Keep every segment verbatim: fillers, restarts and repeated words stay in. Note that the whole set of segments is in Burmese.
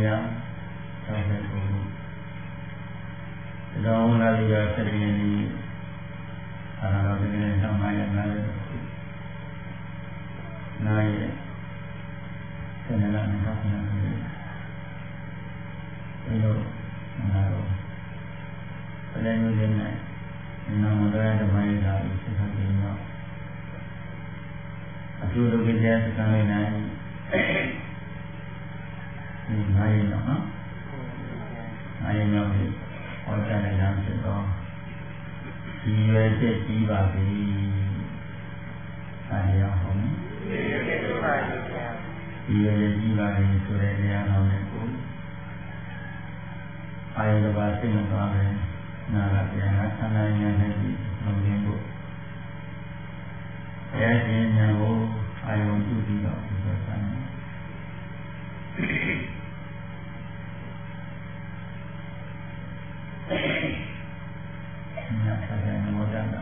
ရာဆောက်တဲ့ကိုတောင်းလာပြီးတော့ဆက်ပြီးနေအာရတော်ဒီနေ့ဆောင်ရနားနားရဲ့ဆန္ဒလာနဲ့တော့နားရဲ့ဒီလိုနားတော့ပလဲမျိုးလေးနဲ့နာမတော်တဲ့ဘာသာကိုဆက်ဆက်ပြီးတော့အကျိုးလုပ်ကြတဲ့စကားလေးနဲ့ဒီနားရဲ့နော်နားရဲ့မျိုးလေးဟောကြားတဲ့အောင်ဖြစ်တော့ဒီရွယ်ချက်ကြီးပါပြီအားရအောင်ဒီရွယ်ချက်ကြီးပါပြီဒီရွယ်ချက်ကြီးပါပြီဆိုတဲ့တရားတော်နဲ့ကိုအာယုဘာစိတ်နဲ့ပါပဲနာလာပြန်လာဆန္ဒဉာဏ်နဲ့ဒီလုံးရင်းကိုအဲရှင်ဉာဏ်ကိုအာယုပြုပြီးတော့ဒီလိုဆန်းညခတဲ့မောဒနာ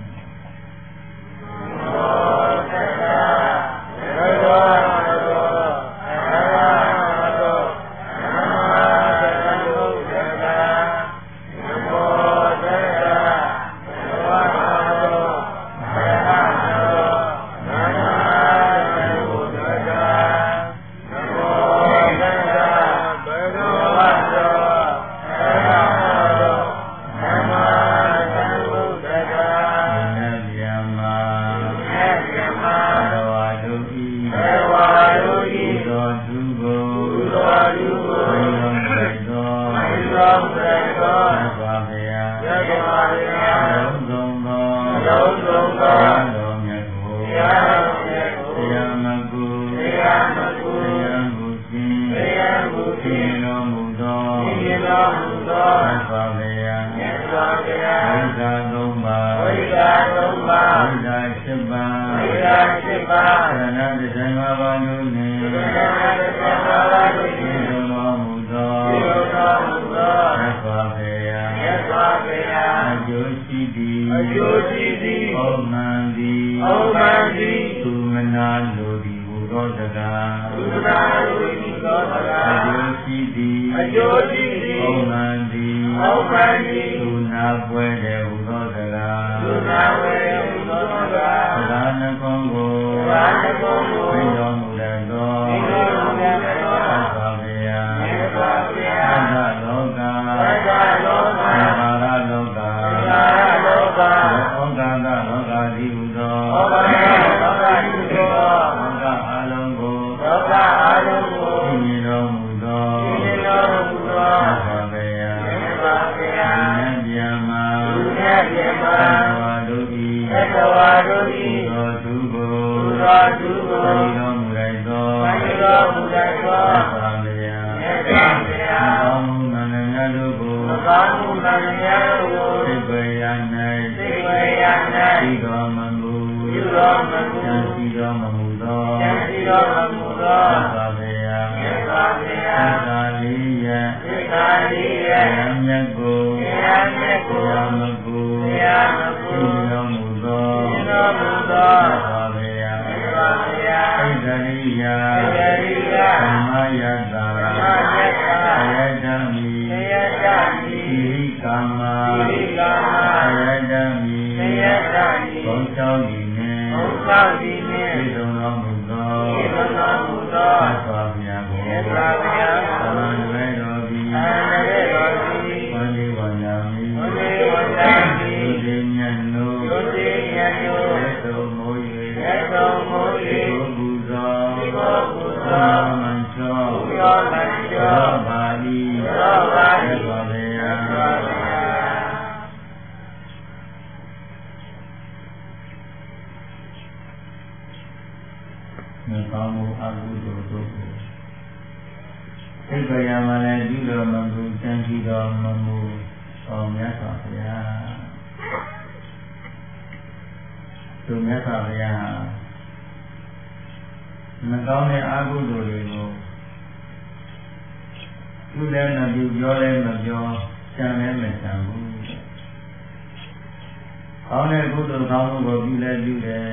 ကောင်းတဲ့ကုသိုလ်ကောင်းမှုကိုပြုလဲပြုတယ်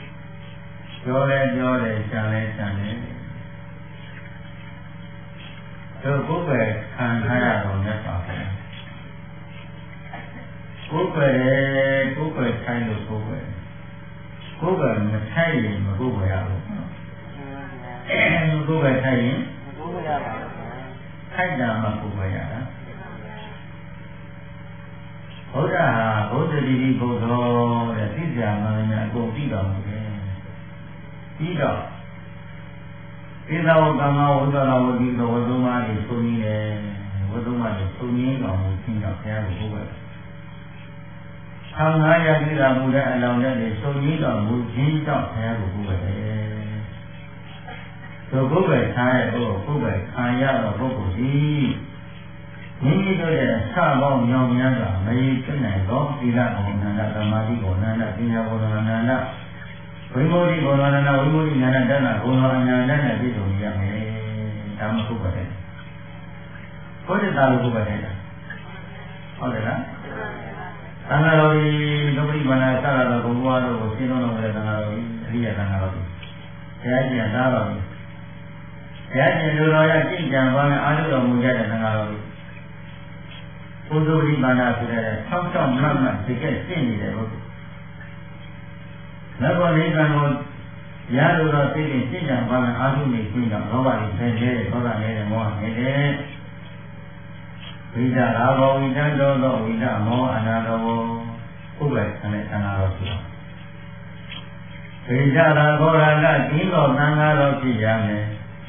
ပြောလဲပြောတယ်ရှာလဲရှာတယ်တို့ကိုယ်ပဲခံထားရတော့မြတ်စွာဘုရားကိုယ်ပဲကိုယ်ပဲထိုင်လို့ကိုယ်ပဲကိုယ်ပဲမထိုင်ရင်မကိုယ်ပဲရဘူးကိုယ်ပဲထိုင်ရင်ကိုယ်ပဲရပါဘူးထိုက်တာမှကိုယ်ပဲရတာဘုရားဟာဘုဒ္ဓတိတိဘုသောတဲ့သိကြမှန်များအကုန်ပြီးတော်မူတယ်ပြီးတော့ဣဇဝကမ္မဝိသရဝတိသောဝသုမတိသုံးနည်းတယ်ဝသုမတိသုံးနည်းတော်မူခြင်းကြောင့်ဘုရားကိုဘုရားသံဃာယတိရာမူတဲ့အလောင်းနဲ့သုံးနည်းတော်မူခြင်းကြောင့်ဘုရားကိုဘုရားတယ်သို့ဘုရားထားရဲ့ဘုဘုရားခံရတော့ပုဂ္ဂိုလ်ကြီးမိမိတို့ရဲ့ဆပေါင်းမြောင်များစွာမရေဖြစ်နိုင်သောသီလဘုံနန္ဒသမာဓိဘုံနန္ဒပညာဘုံနန္ဒဝိမု ക്തി ဘုံနန္ဒဝိမု ക്തി ဉာဏတဏ္ဍဘုံနန္ဒနဲ့ပြည့်စုံရမယ်ဒါမှဟုတ်ပါတယ်ဘုရားသာလို့ဟုတ်ပါတယ်ဟုတ်တယ်လားသံဃာတော်ကြီးဒုပ္ပိမနာစရတော်ဘုရားတို့ကိုရှင်းလုံးလုံးတဲ့သံဃာတော်ကြီးအရိယသံဃာတော်ကြီးဘုရားရှင်သားတော်ကြီးဘုရားရှင်လူတော်ရကြည်ကြံပါမယ်အာရုံတော်မူကြတဲ့သံဃာတော်ကြီးဘုဒ္ဓဝိမာနဆိုတဲ့ဆောက်ရှောက်မှတ်မှတ်တကယ်ရှင်းနေတယ်ဟုတ်လက်ပေါ်လေးကံကိုရလိုတော့သိရင်ရှင်းကြပါမယ်အာရုံနေရှင်းတော့လောဘကြီးဆင်းရဲဒေါသနဲ့မောဟနဲ့ဝိဒရာဘောဝိဒတောသောဝိဒမောအနာရောဥပ္ပခနဲ့သံဃာတော်ရှိတော်ဝိဒရာဘောရကဒီတော်သံဃာတော်ဖြစ်ရမယ်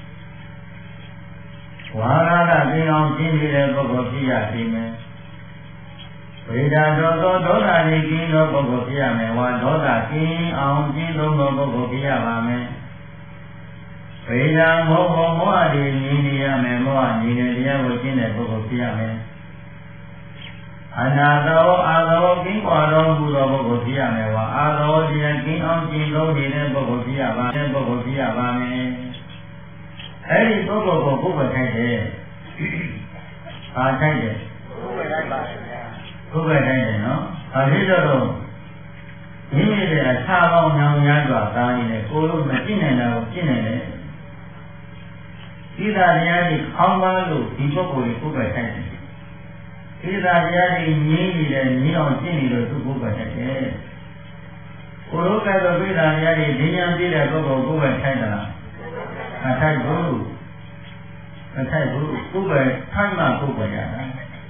ဝါရကသိအောင်ရှင်းနေတဲ့ပုဂ္ဂိုလ်ဖြစ်ရပြီမယ်ဝိဒတောသောဒေါသနေကင်းသောပုဂ္ဂိုလ်ဖြစ်ရမယ်ဝါဒေါသကင်းအောင်ရှင်းသောပုဂ္ဂိုလ်ဖြစ်ရပါမယ်ဝိဒမောဟမောဟတိမြင်နေရမယ်မောဟမြင်တဲ့တရားကိုရှင်းတဲ့ပုဂ္ဂိုလ်ဖြစ်ရမယ်အနာသောအာသောကင်းကွာတော်မူသောပုဂ္ဂိုလ်ဖြစ်ရမယ်ဝါအာသောတရားကင်းအောင်ရှင်းသောနေတဲ့ပုဂ္ဂိုလ်ဖြစ်ရပါမယ်ပုဂ္ဂိုလ်ဖြစ်ရပါမယ်အဲ့ဒီပုဂ္ဂိုလ်ကိုပုဂ္ဂိုလ်ထိုက်တယ်။အားထိုက်တယ်။ပုဂ္ဂိုလ်ထိုက်ပါဗျာ။ပုဂ္ဂိုလ်ထိုက်တယ်နော်။ဒါဖြစ်တော့မိမိရဲ့အခြားပေါင်းညောင်များစွာသားရင်းနဲ့ကိုယ်လို့မကြည့်နိုင်တာကိုကြည့်နိုင်တယ်။ဒီသာတရားကြီးခေါင်းပါလို့ဒီပုဂ္ဂိုလ်ကိုပုဂ္ဂိုလ်ထိုက်တယ်။ဒီသာတရားကြီးငြင်းနေတယ်ငြင်းအောင်ကြည့်နေလို့သူပုဂ္ဂိုလ်ထိုက်တယ်။ကိုယ်လို့ကတော့ဒီသာတရားကြီးဉာဏ်ပြည့်တဲ့ပုဂ္ဂိုလ်ပုဂ္ဂိုလ်ထိုက်တာလားမထိုက်ဘူးမထိုက်ဘူးကိုယ်ပဲထိုက်မှကိုယ်ပဲရတာ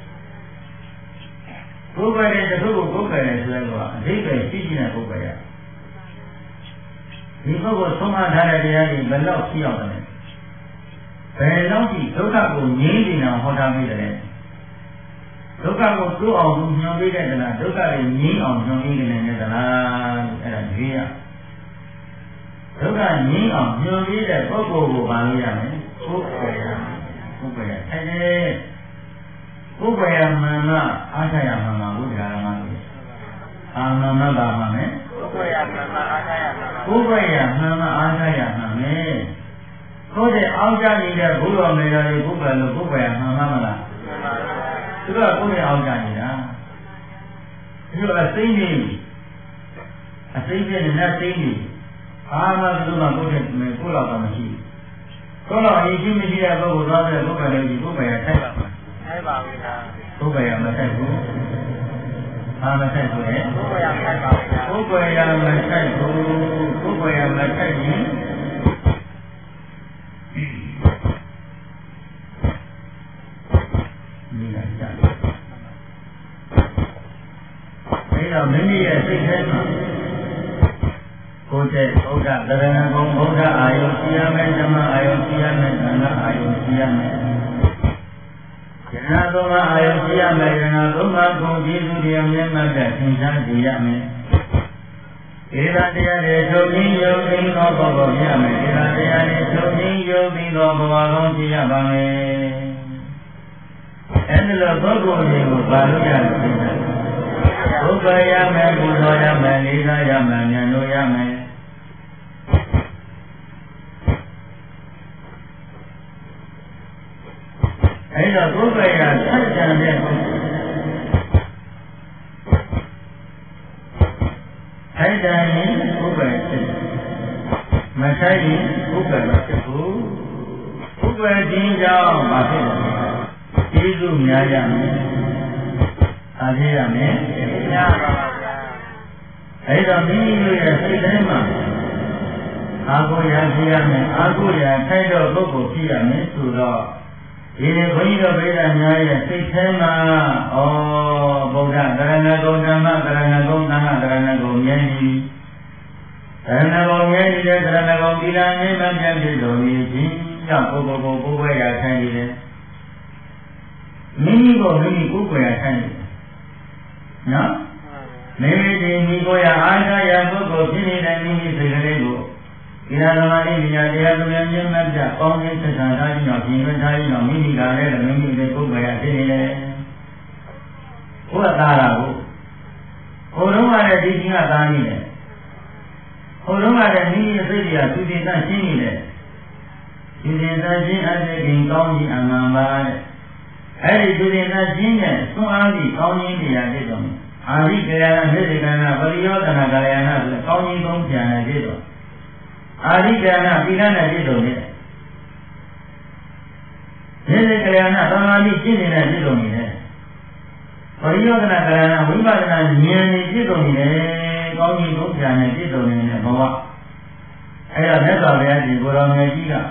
ကိုယ်ပဲတဲ့တခုကိုကိုယ်ပဲဆိုတော့အဓိပ္ပာယ်ရှိရှိနဲ့ကိုယ်ပဲရဒီပုဂ္ဂိုလ်သုံးမထားတဲ့တရားတွေဘယ်လောက်ရှိအောင်လဲဘယ်လောက်ဒီဒုက္ခကိုငြိမ်းနေအောင်ဟောထားမိတယ်ဒုက္ခကိုတိုးအောင်ညွှန်ပေးတဲ့ကလားဒုက္ခကိုငြိမ်းအောင်ညွှန်ပေးနေတဲ့ကလားအဲ့ဒါကြည့်ရဒုက္ခငြိမ်းအောင်ညွှန်ပေးတဲ့ပုဂ္ဂိုလ်ကိုပါလို့ရမယ်ပုဂ္ဂိုလ်ရပုဂ္ဂိုလ်ရအဲ့ဒီပုဂ္ဂိုလ်ရမှန်လားအားထရမှန်လားဘုရားရမှန်လို့အာမှန်လားပါမှန်မယ်ပုဂ္ဂိုလ်ရမှန်လားအားထရမှန်လားပုဂ္ဂိုလ်ရမှန်လားအားထရမှန်မယ်ကိုယ်တဲ့အောက်ကြနေတဲ့ဘုရားမေတော်တွေပုဂ္ဂိုလ်လို့ပုဂ္ဂိုလ်ရမှန်လားမလားမှန်ပါပါသူကကိုယ်ရဲ့အောက်ကြနေတာဒီလိုအသိနေအသိနဲ့နဲ့သိနေအာမဘုရားကိုယ်တဲ့ကိုယ်တော်ကမရှိဘူးကိုယ်တော်အရင်မရှိတဲ့ပုဂ္ဂိုလ်သွားတဲ့ပုဂ္ဂိုလ်လေးဒီပုဂ္ဂိုလ်ရထိုက်ပါမှာထိုက်ပါဘူးလားပုဂ္ဂိုလ်ရမထိုက်ဘူးအာမထိုက်ဘူးလေပုဂ္ဂိုလ်ရမထိုက်ပါဘူးပုဂ္ဂိုလ်ရမထိုက်ဘူးပုဂ္ဂိုလ်ရမထိုက်ရင်ဒီကကြတယ်အဲတော့မိမိရဲ့စိတ်ထဲမှာကိုယ်တဲ့ဘုရားတရဏဂုံဘုရားအာယုရှိရမယ်ဓမ္မအာယုရှိရမယ်သံဃာအာယုရှိရမယ်ယန္နာသုံးပါးအာယုရှိရမယ်ယန္နာသုံးပါးကိုကျေးဇူးတရားမြတ်မှတ်တဲ့သင်္ချာကြရမယ်ဧရတရားတွေချုပ်ရင်းယုံသိသောဘဝပြရမယ်ဧရတရားတွေချုပ်ရင်းယုံသိသောဘဝကောင်းဖြစ်ရပါမယ်အဲဒီလိုပုဂ္ဂိုလ်တွေကိုပါလို့ရတယ်ဘုရားရမယ်ပူဇော်ရမယ်လေးစားရမယ်ဉာဏ်တို့ရမယ်အဲဒါဘုရားရဆက်ကြံတဲ့ထိုက်တယ်ဘုရားဖြစ်မဆိုင်ရင်ဘုရားမဖြစ်ဘူးဘုကွယ်ခြင်းကြောင့်မဖြစ်ဘူးကျေးဇူးများရမယ်အားရရမယ်ရပါပါဗျာအဲ့တော့မိမိတို့ရဲ့စိတ်ထဲမှာအာကိုရာဖြစ်ရမယ်အာကိုရာထိုက်တော့ပုဂ္ဂိုလ်ဖြစ်ရမယ်ဆိုတော့ဒီနေ့ဘုန်းကြီးတို့ဗိဓာများရဲ့စိတ်ထဲမှာဩဗုဒ္ဓကရဏဂုံဓမ္မကရဏဂုံသံဃကရဏဂုံမြဲကြီးကရဏဂုံမြဲကြီးတဲ့ကရဏဂုံဒီလာမြဲမှပြည့်စုံနေခြင်းကြောင့်ပုဂ္ဂိုလ်ကိုကိုယ်ွယ်ရာဆိုင်နေတယ်မိမိကိုမိမိကိုယ်ွယ်ရာဆိုင်နေတယ်နော်မိမိဒီမိကိုယ်ရာအာရယပုဂ္ဂိုလ်ဖြစ်နေတဲ့မိမိစိတ်ကလေးကိုဒီလာသမာဓိဉာဏ်တရားသူများမြင်မှတ်ပြပေါင်းခြင်းဆက်ဆံထားခြင်းကြောင့်ပြင်ဝင်ထားခြင်းကြောင့်မိမိကလည်းမိမိရဲ့ပုဂ္ဂိုလ်ရာဖြစ်နေတယ်ဘုရားသားတာကိုဟိုတုန်းကလည်းဒီချင်းကသားနေတယ်ဟိုတုန်းကလည်းမိမိရဲ့စိတ်တွေကသူတည်တတ်ရှင်းနေတယ်ဒီတည်တတ်ရှင်းအပ်တဲ့ခင်ကောင်းကြီးအမှန်ပါတဲ့အဲ့ဒီသူတည်တတ်ရှင်းတဲ့သွန်အားကြီးကောင်းကြီးတရားဖြစ်တော်မူအာရိကရဏမေတ္တာနာပရိယောသနာကာယနာဆိုကောင်းကြီးကောင်းပြန်ဖြစ်တော်အာရိကရဏပိဋကနဲ့ဖြစ်တော်တယ်မေတ္တာကာယနာသမာဓိရှင်းနေတဲ့ဖြစ်တော်မူတယ်ပရိယောသနာကာယနာဝိပဿနာဉာဏ်နဲ့ဖြစ်တော်မူတယ်ကောင်းကြီးကောင်းပြန်နဲ့ဖြစ်တော်နေတဲ့ဘဝအဲ့တော့မြတ်စွာဘုရားရှင်ကိုယ်တော်မြတ်ကြီးက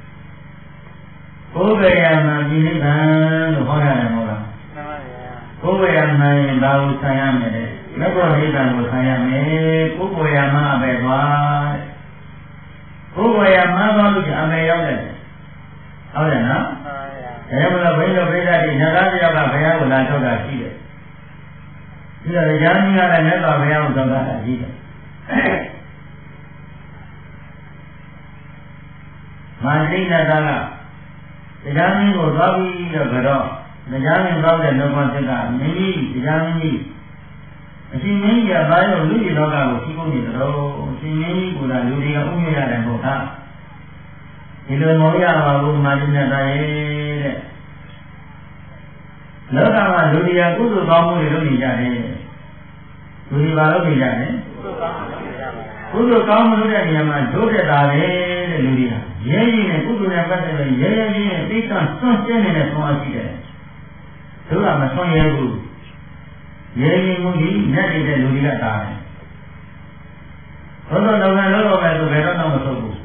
ကိုယ်ကရမှာဒီနိဗ္ဗာန်လို့ဟောရတယ်မဟုတ်လားမှန်ပါဗျာကိုယ်ကရမှာရင်ဒါကိုဆံရမယ်တဲ့မြတ်စွာဘုရားကိုဆံရမယ်ကိုယ်ကိုယ်ရမှာပဲသွားကိုယ်ကိုယ်ရမှာသွားလို့အမေရောက်တယ်ဟုတ်တယ်နော်မှန်ပါဗျာဒါကြောင့်မလို့ဘိန်းတို့ဘိဓာတိနဂါပြောက်ကဘုရားကိုလာထုတ်တာရှိတယ်ဒီတော့တရားကြီးကလည်းမြတ်စွာဘုရားကိုဆောင်တာရှိတယ်မာသိဏတာကတရားမင်းကိုသွားပြီးတော့ကတော့တရားမင်းသွားတဲ့လောကသက်ကမိမိတရားမင်းကြီးအရှင်မင်းကြီးကဘာလို့လူကြီးလောကကိုရှိဖို့နေတယ်လို့အရှင်မင်းကြီးကလူတွေကဥမြရတယ်မဟုတ်လားဒီလိုမဟုတ်ရပါဘူးမာသိဏတာရဲ့တဲ့လောကမှာလူတွေကကုသိုလ်ကောင်းမှုတွေလုပ်နေကြတယ်လူတွေဘာလုပ်နေကြလဲကုသိုလ်ကောင်းမှုလုပ်တဲ့နေရာမှာဒုက္ခတာပဲတဲ့လူတွေကရဲရင်နဲ့ကုသိုလ်နဲ့ပတ်သက်လို့ရဲရဲကြီးနဲ့သိကဆွန့်ကျင်းနေတဲ့ဆုံးအရှိတယ်သူကမဆွန့်ရဲဘူးရဲရင်မှုကြီးလက်နေတဲ့လူတွေကတာတယ်ဘုရားတော်ကလောလောပဲသူဘယ်တော့မှမဆုံးဘူး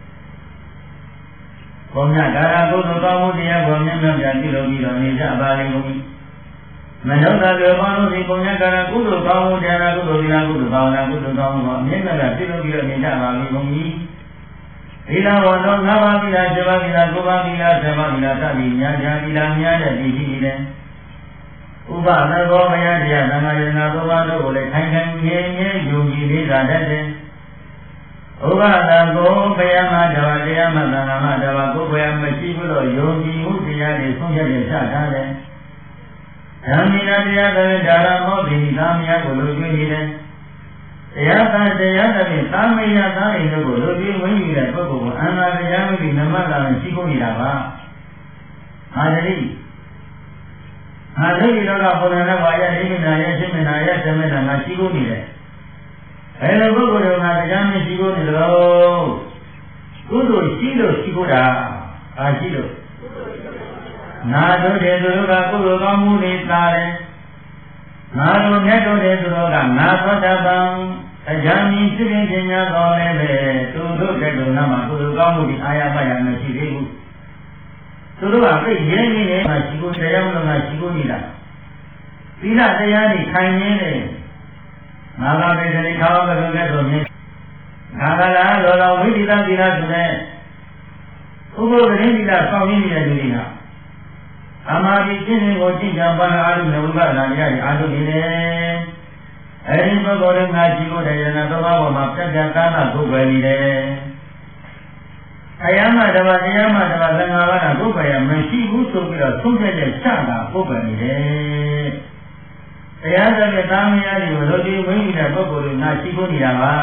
ဘုံညာဒါရကုသိုလ်ကောင်းမှုတရားကိုမြတ်မြတ်ပြန်ပြုလုပ်ပြီးတော့နေကြပါလိမ့်ဦးမနောသာကေဘောလို့ဒီဘုံညာဒါရကုသိုလ်ကောင်းမှုတရားကုသိုလ်တရားကုသိုလ်ကောင်းတာကုသိုလ်ကောင်းမှုကိုအမြဲတမ်းပြုလုပ်ပြီးတော့နေကြပါလိမ့်ဦးသီလဝန္တောငါးပါးသီလ၊ခြေပါးသီလ၊ကိုးပါးသီလ၊ဆယ်ပါးသီလစသည်များများသီလများတဲ့ဒီရှိတယ်။ဥပသဘောဘုရားတရားသံဃာယနာသုံးပါးတို့ကိုလည်းခိုင်ခိုင်ငြိမ်ငြိမ်ယုံကြည်လေးစားတတ်တယ်။ဥပသကိုဘုရားမှာတရားတရားမှသံဃာမှာတရားကိုဘုရားမရှိဘူးလို့ယုံကြည်မှုတရားတွေဆုံးဖြတ်ရချထားတယ်။ဓမ္မိနာတရားတွေဒါရမောတိသာမယကိုလိုချင်နေတယ်။တရားသာတရားသဖြင့်သာမယသာအိမ်တို့ကိုလူကြီးဝင်းယူတဲ့ပုဂ္ဂိုလ်ကိုအန္တရာယ်တရားမပြီးနမတာနဲ့ရှိဖို့နေတာပါ။ဟာတိဟာတိလောကပုံနာဘာယအိမနာယစိမနာယသမဏငါရှိဖို့နေတယ်။အဲလိုပုဂ္ဂိုလ်တွေကတရားမရှိဖို့နေလို့ကုသိုလ်ရှိလို့ရှိဖို့တာအာရှိလို့နာတို့တဲ့သူတို့ကကုသိုလ်ကောင်းမှုတွေသာတယ်ငါတို့မြတ်တို့တဲ့သူတို့ကငါသောတပံအကြံဉာဏ်စိတ်ပညာတော်လည်းပဲသူတို့တဲ့သူနာမှာကုသိုလ်ကောင်းမှုဒီအာရပါရမရှိသေးဘူးသူတို့ကသိရင်းနေတယ်ရှိကိုတရားမလို့ကရှိကိုနေတာသီလတရားတွေခိုင်ရင်းတယ်ငါကပဲဒီခါကလည်းတဲ့ဆိုမြင်ငါကလားလောလောဝိသီလသီလဆိုတဲ့ဥပုသ်ရင်းသီလစောင့်ရင်းနေတဲ့လူတွေကအမှားဒီရှင်းကိုကြည့်ကြပါလားအာရုံနဲ့ဝိပဿနာတရားကြီးအာရုံနေတယ်အဲဒီပုဂ္ဂိုလ်တွေငါကြည့်ဖို့တရားနာတော်ဘာမှာပြတ်ပြတ်သားသားပုဂ္ဂိုလ်နေတယ်အယမတဘာတရားမတဘာသံဃာဘာကပုဂ္ဂိုလ်ရမရှိဘူးဆိုပြီးတော့သုံးတဲ့ချတာပုဂ္ဂိုလ်နေတယ်တရားစကားသားမယားတွေကိုလိုချင်ဝိညာဉ်တဲ့ပုဂ္ဂိုလ်တွေငါရှိဖို့နေတာပါ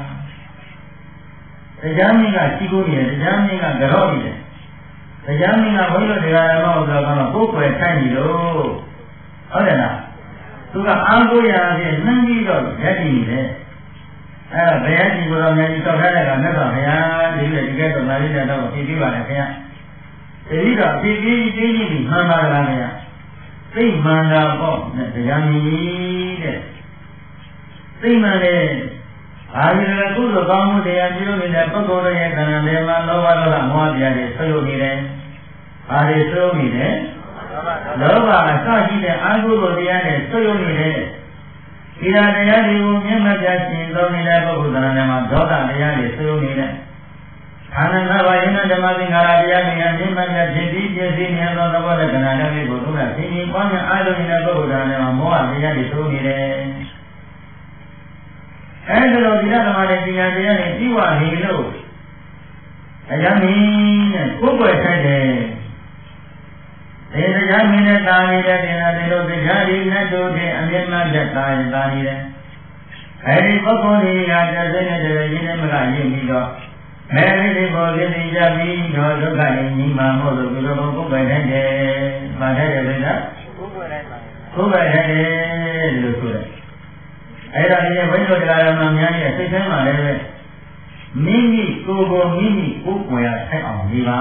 တရားမင်းကရှိဖို့နေတယ်တရားမင်းကကြော့နေတယ်တရားမင်းကဘုန်းကြီးတို့တရားဓမ္မဥစ္စာကတော့ကိုယ်ကိုယ်ထိုင်နေလို့ဟုတ်တယ်လားသူကအားကိုးရခြင်းနှမ်းပြီးတော့ရက်တည်နေတယ်အဲဒါဘယ်အချိန်ကိုတော့မြန်ပြီးတောက်ထားတဲ့ကမြတ်စွာဘုရားဒီလိုဒီကဲတော့လာရတဲ့တော့ဖြည့်ပြပါလေခင်ဗျဒီတော့ဒီဒီဒီဒီမှန်ပါလားဗျာသိမှန်တာပေါ့နဲ့တရားမြည်တဲ့သိမှန်တဲ့အာရုံကုသိုလ်ကောင်းမှုတရားပြုနေတဲ့ပုဂ္ဂိုလ်ရဲ့ခန္ဓာတွေမှာလောဘဒေါသမောဟတရားတွေဆွေးနွေးနေတယ်။ဘာတွေဆွေးနွေးနေလဲ။လောဘအစရှိတဲ့အာဟုကိုတရားနဲ့ဆွေးနွေးနေတယ်။ဒီဟာတရားတွေကိုမြတ်မပြရှင်းသုံးနေတဲ့ပုဂ္ဂိုလ်တွေမှာဒေါသတရားတွေဆွေးနွေးနေတယ်။အာနန္ဒဘာယနာဓမ္မသင်္ခါရတရားတွေအမြင့်မြတ်ဖြစ်ပြီးပြည့်စုံနေသောသဘောလက္ခဏာတွေကိုသူကသိမြင်ပွားများအားထုတ်နေတဲ့ပုဂ္ဂိုလ်တွေမှာမောဟတရားတွေဆွေးနွေးနေတယ်။အဲဒီလိုဒီရဓမ္မနဲ့ပညာတရားနဲ့ပြီးဝနေလို့အကြမ်းမင်းနဲ့ကိုယ်ွယ်ထိုက်တယ်။ဒီတရားမင်းနဲ့တာနေတဲ့ပညာတွေလို့တရားရည်နဲ့တို့တဲ့အမြင်မှတ်တဲ့တာရင်တာနေတယ်။အဲဒီပုဂ္ဂိုလ်တွေကကျက်တဲ့တဲ့ရင်းနဲ့မကရင်းပြီးတော့မဲလေးတွေပေါ်လေးတွေကြပြီးတော့ဒုက္ခရင်ကြီးမှမို့လို့ဒီလိုကိုယ်ွယ်ထိုက်တယ်။ဘာထိုက်တယ်လဲကကိုယ်ွယ်ထိုက်ပါကိုယ်ွယ်ထိုက်တယ်လို့ဆိုတယ်။အဲ့ဒါဒီဘိန်းတို့တရားတော်များများရဲ့စိတ်ထဲမှာလည်းမိမိကိုယ်ကိုမိမိကိုယ်ကိုယ်ရထိုက်အောင်နေပါ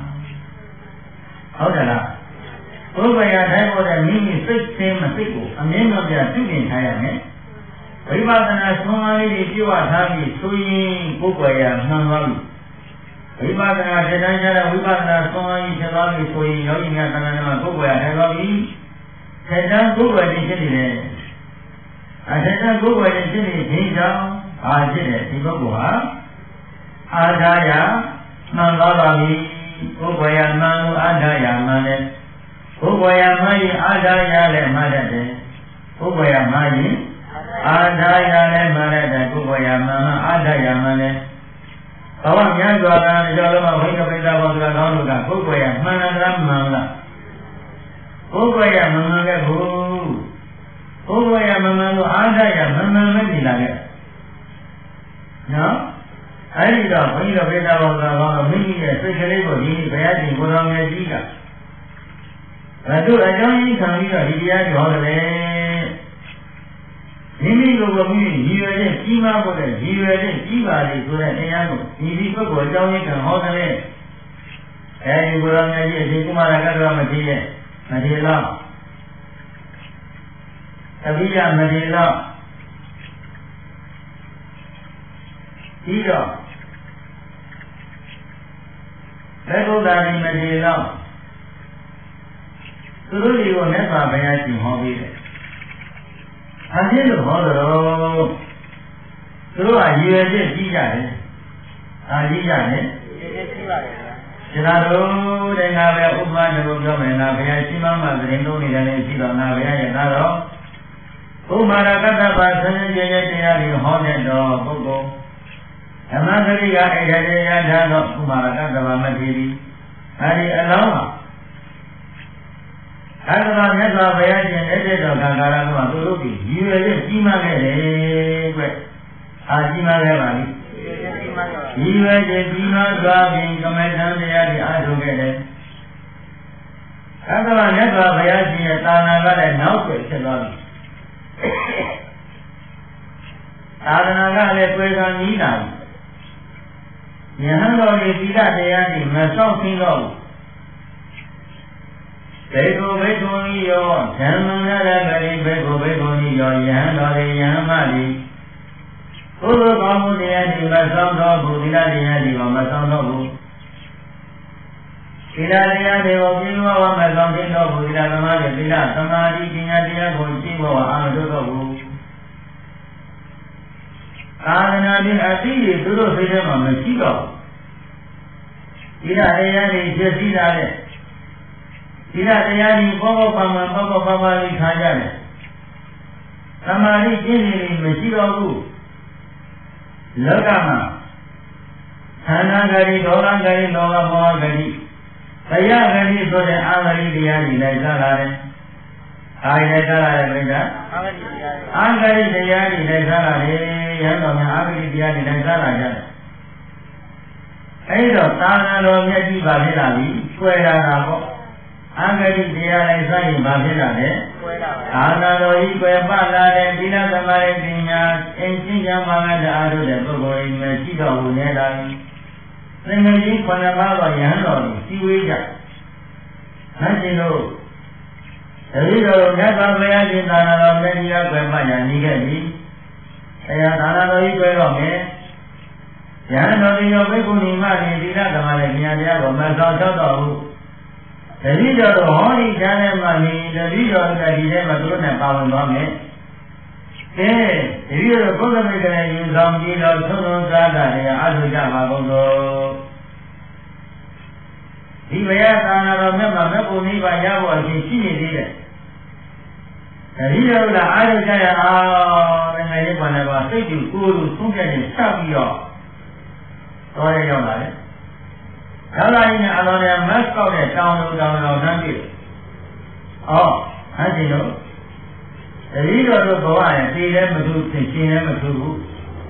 ဟုတ်တယ်လားကိုယ်ကိုယ်ရထိုက်ဖို့တဲ့မိမိစိတ်ဆင်းမစိတ်ကိုအမြဲတမ်းပြုပြင်ထားရမယ်ဝိပဿနာဆွမ်းအားလေးတွေပြုတ်ထားပြီးဆိုရင်ကိုယ်ကိုယ်ရမှန်သွားပြီဝိပဿနာစိတ်တိုင်းကျတဲ့ဝိပဿနာဆွမ်းအားကြီးဖြစ်သွားပြီဆိုရင်ယောဂီများခန္ဓာမှာကိုယ်ကိုယ်ရထိုက်သွားပြီစိတ်တိုင်းကိုယ်ကိုယ်ရဖြစ်နေတယ်အထက်ကကိုယ်ဝယ်တဲ့ဖြစ်နေခြင်းကြောင့်အားဖြစ်တဲ့ဒီပုဂ္ဂိုလ်ဟာအာဒါယမှန်သွားပါပြီကိုယ်ဝယ်ရမှန်လို့အာဒါယမှန်တယ်ကိုယ်ဝယ်ရမှန်ရင်အာဒါယလည်းမှန်တတ်တယ်ကိုယ်ဝယ်ရမှန်ရင်အာဒါယလည်းမှန်တတ်တယ်ကိုယ်ဝယ်ရမှန်မှအာဒါယမှန်တယ်ဘဝမြတ်စွာဘုရားကြောင့်ဘုရားပိဋကဘောဓကောင်းတို့ကကိုယ်ဝယ်ရမှန်လားမှန်လားကိုယ်ဝယ်ရမှန်တယ်ဘုဘုရားရမမှန်လို့အာဓရမမှန်မကြည့်လာခဲ့နော်အဲဒီတော့ဘုရားဗေဒဘောကကောင်းမိမိရဲ့စိတ်ကလေးကိုဒီဘုရားရှင်ကိုယ်တော်ငယ်ကြီးကဘုသူအကြောင်းကြီးခံပြီးတော့ဒီတရားကြောတယ်မိမိကိုယ်ကမိမိရည်ရွယ်တဲ့ကြီးမားဖို့တဲ့ရည်ရွယ်တဲ့ကြီးပါလေဆိုတဲ့တရားကိုဒီဒီပုဂ္ဂိုလ်အကြောင်းကြီးခံဟောတယ်အဲဒီကိုယ်တော်ငယ်ကြီးအရှင်ကုမာရကတော်မကြီးရဲ့မဒီလောက်အဘိဓမ္မာမတိလောပြီးတော့သေဘုဒ္ဓတိမတိလောသူတို့တွေကိုမြတ်စွာဘုရားရှင်ဟောပြီးတယ်။အဖြစ်လို့ဟောတော့သူတို့ကရည်ရွယ်ချက်ကြီးကြတယ်။အာကြီးကြတယ်။ရည်ရွယ်ကြီးပါတယ်။ဒါတော့တဲ့ငါပဲဥပမာတခုပြောမယ်ငါဘုရားရှင်မမသတင်းလုံးနေတယ်လည်းရှိတော့ငါဘုရားရဲ့သားတော်ဥမာရကတ္တပါဆင်းရဲရဲ့တရားတွေဟောတဲ့တော်ပုဂ္ဂိုလ်ဓမ္မဂရိကဧကရေယထာသောဥမာရကတ္တပါမတိတိအဲဒီအလောင်းမှာအဲဒါမြတ်စွာဘုရားရှင်အဲ့ဒီတော်ကာကာရကသူတို့ဒီရည်ရွယ်ရဲ့ကြီးမားခဲ့တယ်ကွအာကြီးမားခဲ့ပါလိမ့်ရည်ရွယ်ချက်ကြီးမားစွာဖြင့်ကမေသံတရားတွေအားထုတ်ခဲ့တယ်အဲဒါမြတ်စွာဘုရားရှင်ရဲ့သာနာကလည်းနောက်ွယ်ဖြစ်သွားပြီသာသနာကလည်းတွေ့ကံကြီးတာယဟန်တော်ဒီသီလတရားကြီးမဆောက်သိတော့ဘူးဘေကုဘေကုဤယောဓမ္မနာရဂရိဘေကုဘေကုဤယောယဟန်တော်ဒီယဟန်မလီဘုရားကောင်းမှုတရားကြီးမဆောက်တော့ဘူးသီလတရားကြီးမဆောက်တော့ဘူးသီလတရားတွေကိုပြည့်ဝဝမဆောင်သိတော့ဘူးသီလသမားတွေသီလသမာဓိပညာတရားကိုကျင့်ဖို့အာမထုတ်တော့ဘူးသာသနာ့ရဲ့အသိတွေသူတို့စိတ်ထဲမှာမရှိတော့ဘူးသီလတရားတွေဖြစ်စည်းလာတဲ့သီလတရားတွေဘောဘောပါမှဘောဘောပါပါလေးထားကြတယ်သမာဓိကျင့်နေလို့မရှိတော့ဘူးလောကမှာခန္ဓာဂရိဒေါသဂရိလောဘမောဟဂရိတရားဂရိဆိုတဲ့အာဂရိတရားတွေလိုက်စားလာတယ်။အာဂရိစားလာတဲ့မိစ္ဆာအာဂရိတရားတွေလိုက်စားလာတယ်။ရဟန်းတော်များအာဂရိတရားတွေလိုက်စားလာကြတယ်။အဲဒီတော့သာသနာတော်မြတ်ကြီးပါဖြစ်လာပြီ။ဆွဲလာတာပေါ့။အာဂရိတရားလိုက်စားရင်ပါဖြစ်လာတယ်။ဆွဲလာပါ။သာသနာတော်ကြီးပဲပတ်လာတဲ့သီလသမာဓိပညာအင်းရှင်းကြမှာကတအားထုတ်တဲ့ပုဂ္ဂိုလ်တွေနဲ့ရှိတော်မူနေတာ။သင်္ကေတခုနှစ်ပါးသောယဟန်တော်ကိုစီဝေးကြနိုင်ရှင်တို့တပည့်တော်မြတ်စွာဘုရားရှင်သာနာတော်မြတ်ကြီးကပဲမှရနေခဲ့ပြီတရားသာနာတော်ကြီးပဲတော့မယ်ယဟန်တော်ဒီရောဘိက္ခုနီမနေသီလဓမ္မနဲ့ဉာဏ်တရားကိုမဆောင်လျှောက်တော်မူတတိတော်ဟောဒီဉာဏ်နဲ့မှနေတတိတော်ကဒီထဲမှာသူတို့နဲ့ပါဝင်သွားမယ်ကဲတတိတော်ဘုရားမိတ်ကလေးယူဆောင်ကြည့်တော်သုံးလုံးစားတာတရားအထုကြပါကုန်သောဒီဘုရားသာနာတော်မြတ်မှာဘိက္ခုနီပါရဖို့အရှင်ရှိနေသေးတယ်တတိတော်ကအာထုကြရအောင်ငယ်လေးပါနေပါစိတ်ကူကိုယ်ကိုသုံးပြနေဆက်ပြီးတော့တော်ရရောက်လာတယ်။ရောက်လာရင်အလောနဲ့မတ်ကောက်တဲ့တောင်းလို့တောင်းတော့တန်းပြည့်။အော်အဲ့ဒီတော့တတိတော်တို့ဘဝရဲ့သိလည်းမထူးသိချင်းလည်းမထူးဘူး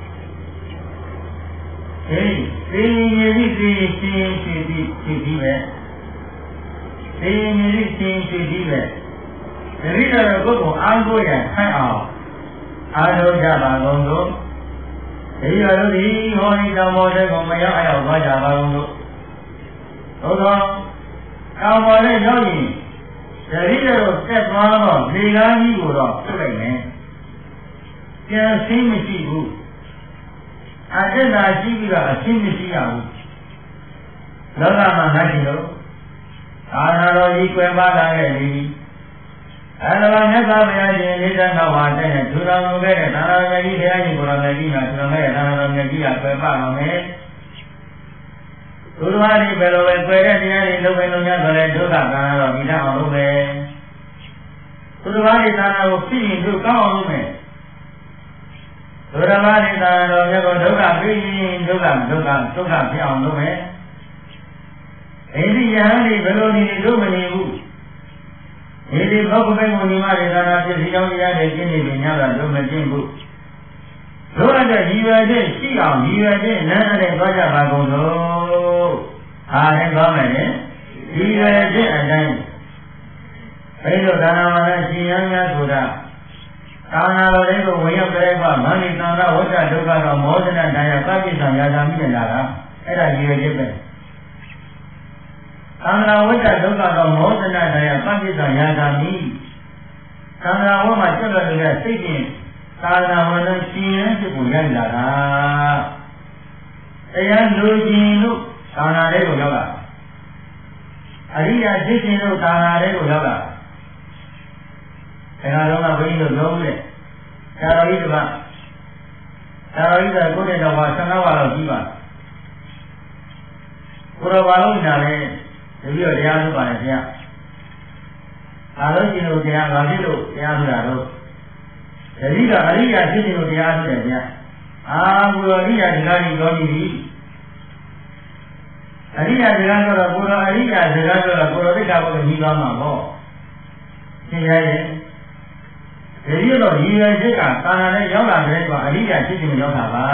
။ဟေးသိရင်ဒီသိချင်းသိသိသိသိပဲ။သိရင်ဒီသိသိသိပဲ။တတိတော်တို့ကိုအားကိုးရခိုင်းအောင်အားထုတ်ကြပါကုန်လို့ဒီရတို့ဒီဟောဒီတော်မောတဲ့ကိုမရောက်အရောက်သွားကြပါဘူးလို့သို့သောတော်မောတဲ့ရောက်ရင်တတိယတို့ဆက်သွားတော့ဒီကားကြီးကိုတော့ပြလိုက်မယ်ကျန်ဆင်းမရှိဘူးအတ္တသာရှိပြီးတော့အဆင်းမရှိရဘူးလောကမှာငါရှိလို့အာနာတော်ကြီးကွယ်ပါလာခဲ့ပြီအဲဒါကမြတ်စွာဘုရားရှင်လေးစားတော်ပါတဲ့ထူတော်မူခဲ့တဲ့သာနာတော်ကြီးဘုရားရှင်ကိုယ်တော်မြတ်ကြီးမှာထူတော်ခဲ့တဲ့သာနာတော်မြတ်ကြီးကပြပတော်မယ်သူတော်ဘာဒီဘယ်လိုပဲကွယ်တဲ့တရားတွေလုံးဝလုံးများဆိုလဲဒုက္ခသာနာတော်ပြီးတော့အောင်လုပ်မယ်သူတော်ဘာဒီသာနာကိုဖြစ်ရင်သူကောင်းအောင်လုပ်မယ်သူတော်ဘာဒီသာနာတော်မြတ်ကိုဒုက္ခပြီးရင်ဒုက္ခဒုက္ခဒုက္ခဖြစ်အောင်လုပ်မယ်အဲဒီယဟန်ဒီဘယ်လိုနေလို့မနေဘူးဒီဒီဘုက္ခမေမုန်ဒီမရေသာနာပြည့်စည်တော်တရားတွေကျင့်နေပြီညတာတို့မကျင့်ဘူးတို့ရတဲ့ဒီဝယ်ချင်းရှိအောင်ဒီဝယ်ချင်းနန်းတဲ့သွားကြပါကုန်လို့အားနဲ့သွားမယ်လေဒီဝယ်ချင်းအတိုင်းဘယ်လိုဒါနာမနဲ့ရှင်ရမ်းများဆိုတာသာနာတော်တွေကိုဝင်ရောက်ကြတဲ့ကမန္တိသံဃဝဋ္ဌဒုက္ခတော်မောဒနာတရားပပိသံယာသာမိနဲ့လာတာအဲ့ဒါဒီဝယ်ချင်းပဲသံဃာဝဋ္ဌဒုက္ခတော်မောဒနာတရားပပိသံယာသာမိသံဃာဝဋ္ဌမှာကျွတ်တဲ့စိတ်ချင်းသာနာဝနဲ့ရှင်ရင်းဖြစ်ကိုရိုက်လာတာတရားလူချင်းတို့သာနာတွေကိုရောက်လာအရိယာဖြစ်ခြင်းတို့သာနာတွေကိုရောက်လာဒါကတော့ဘုန်းကြီးတို့ပြောဦးတယ်သာတော်ကြီးကသာတော်ကြီးကကိုယ်နဲ့တော့ဆန္ဒဝါတော့ကြီးပါကိုယ်တော်ဘာလို့ညာလဲတပည့်တော်တရားထုတ်ပါလေဗျာဒါလို့ရှင်တို့တရားဘာဖြစ်လို့တရားထုတ်တာတော့တတိကအရိယာဖြစ်ခြင်းကိုတရားထုတ်တယ်ဗျာအာဘုရားအရိယာတရားကြီးပြောပြီးပြီအရိယာတရားဆိုတော့ဘုရားအရိယာတရားဆိုတော့ကိုယ်တော်သိတာကိုညီသွားမှာပေါ့သင်ရရဲ့တတိတော့ညီရစိတ်ကသာနာနဲ့ရောက်လာတဲ့ကအရိယာဖြစ်ခြင်းရောက်တာပါ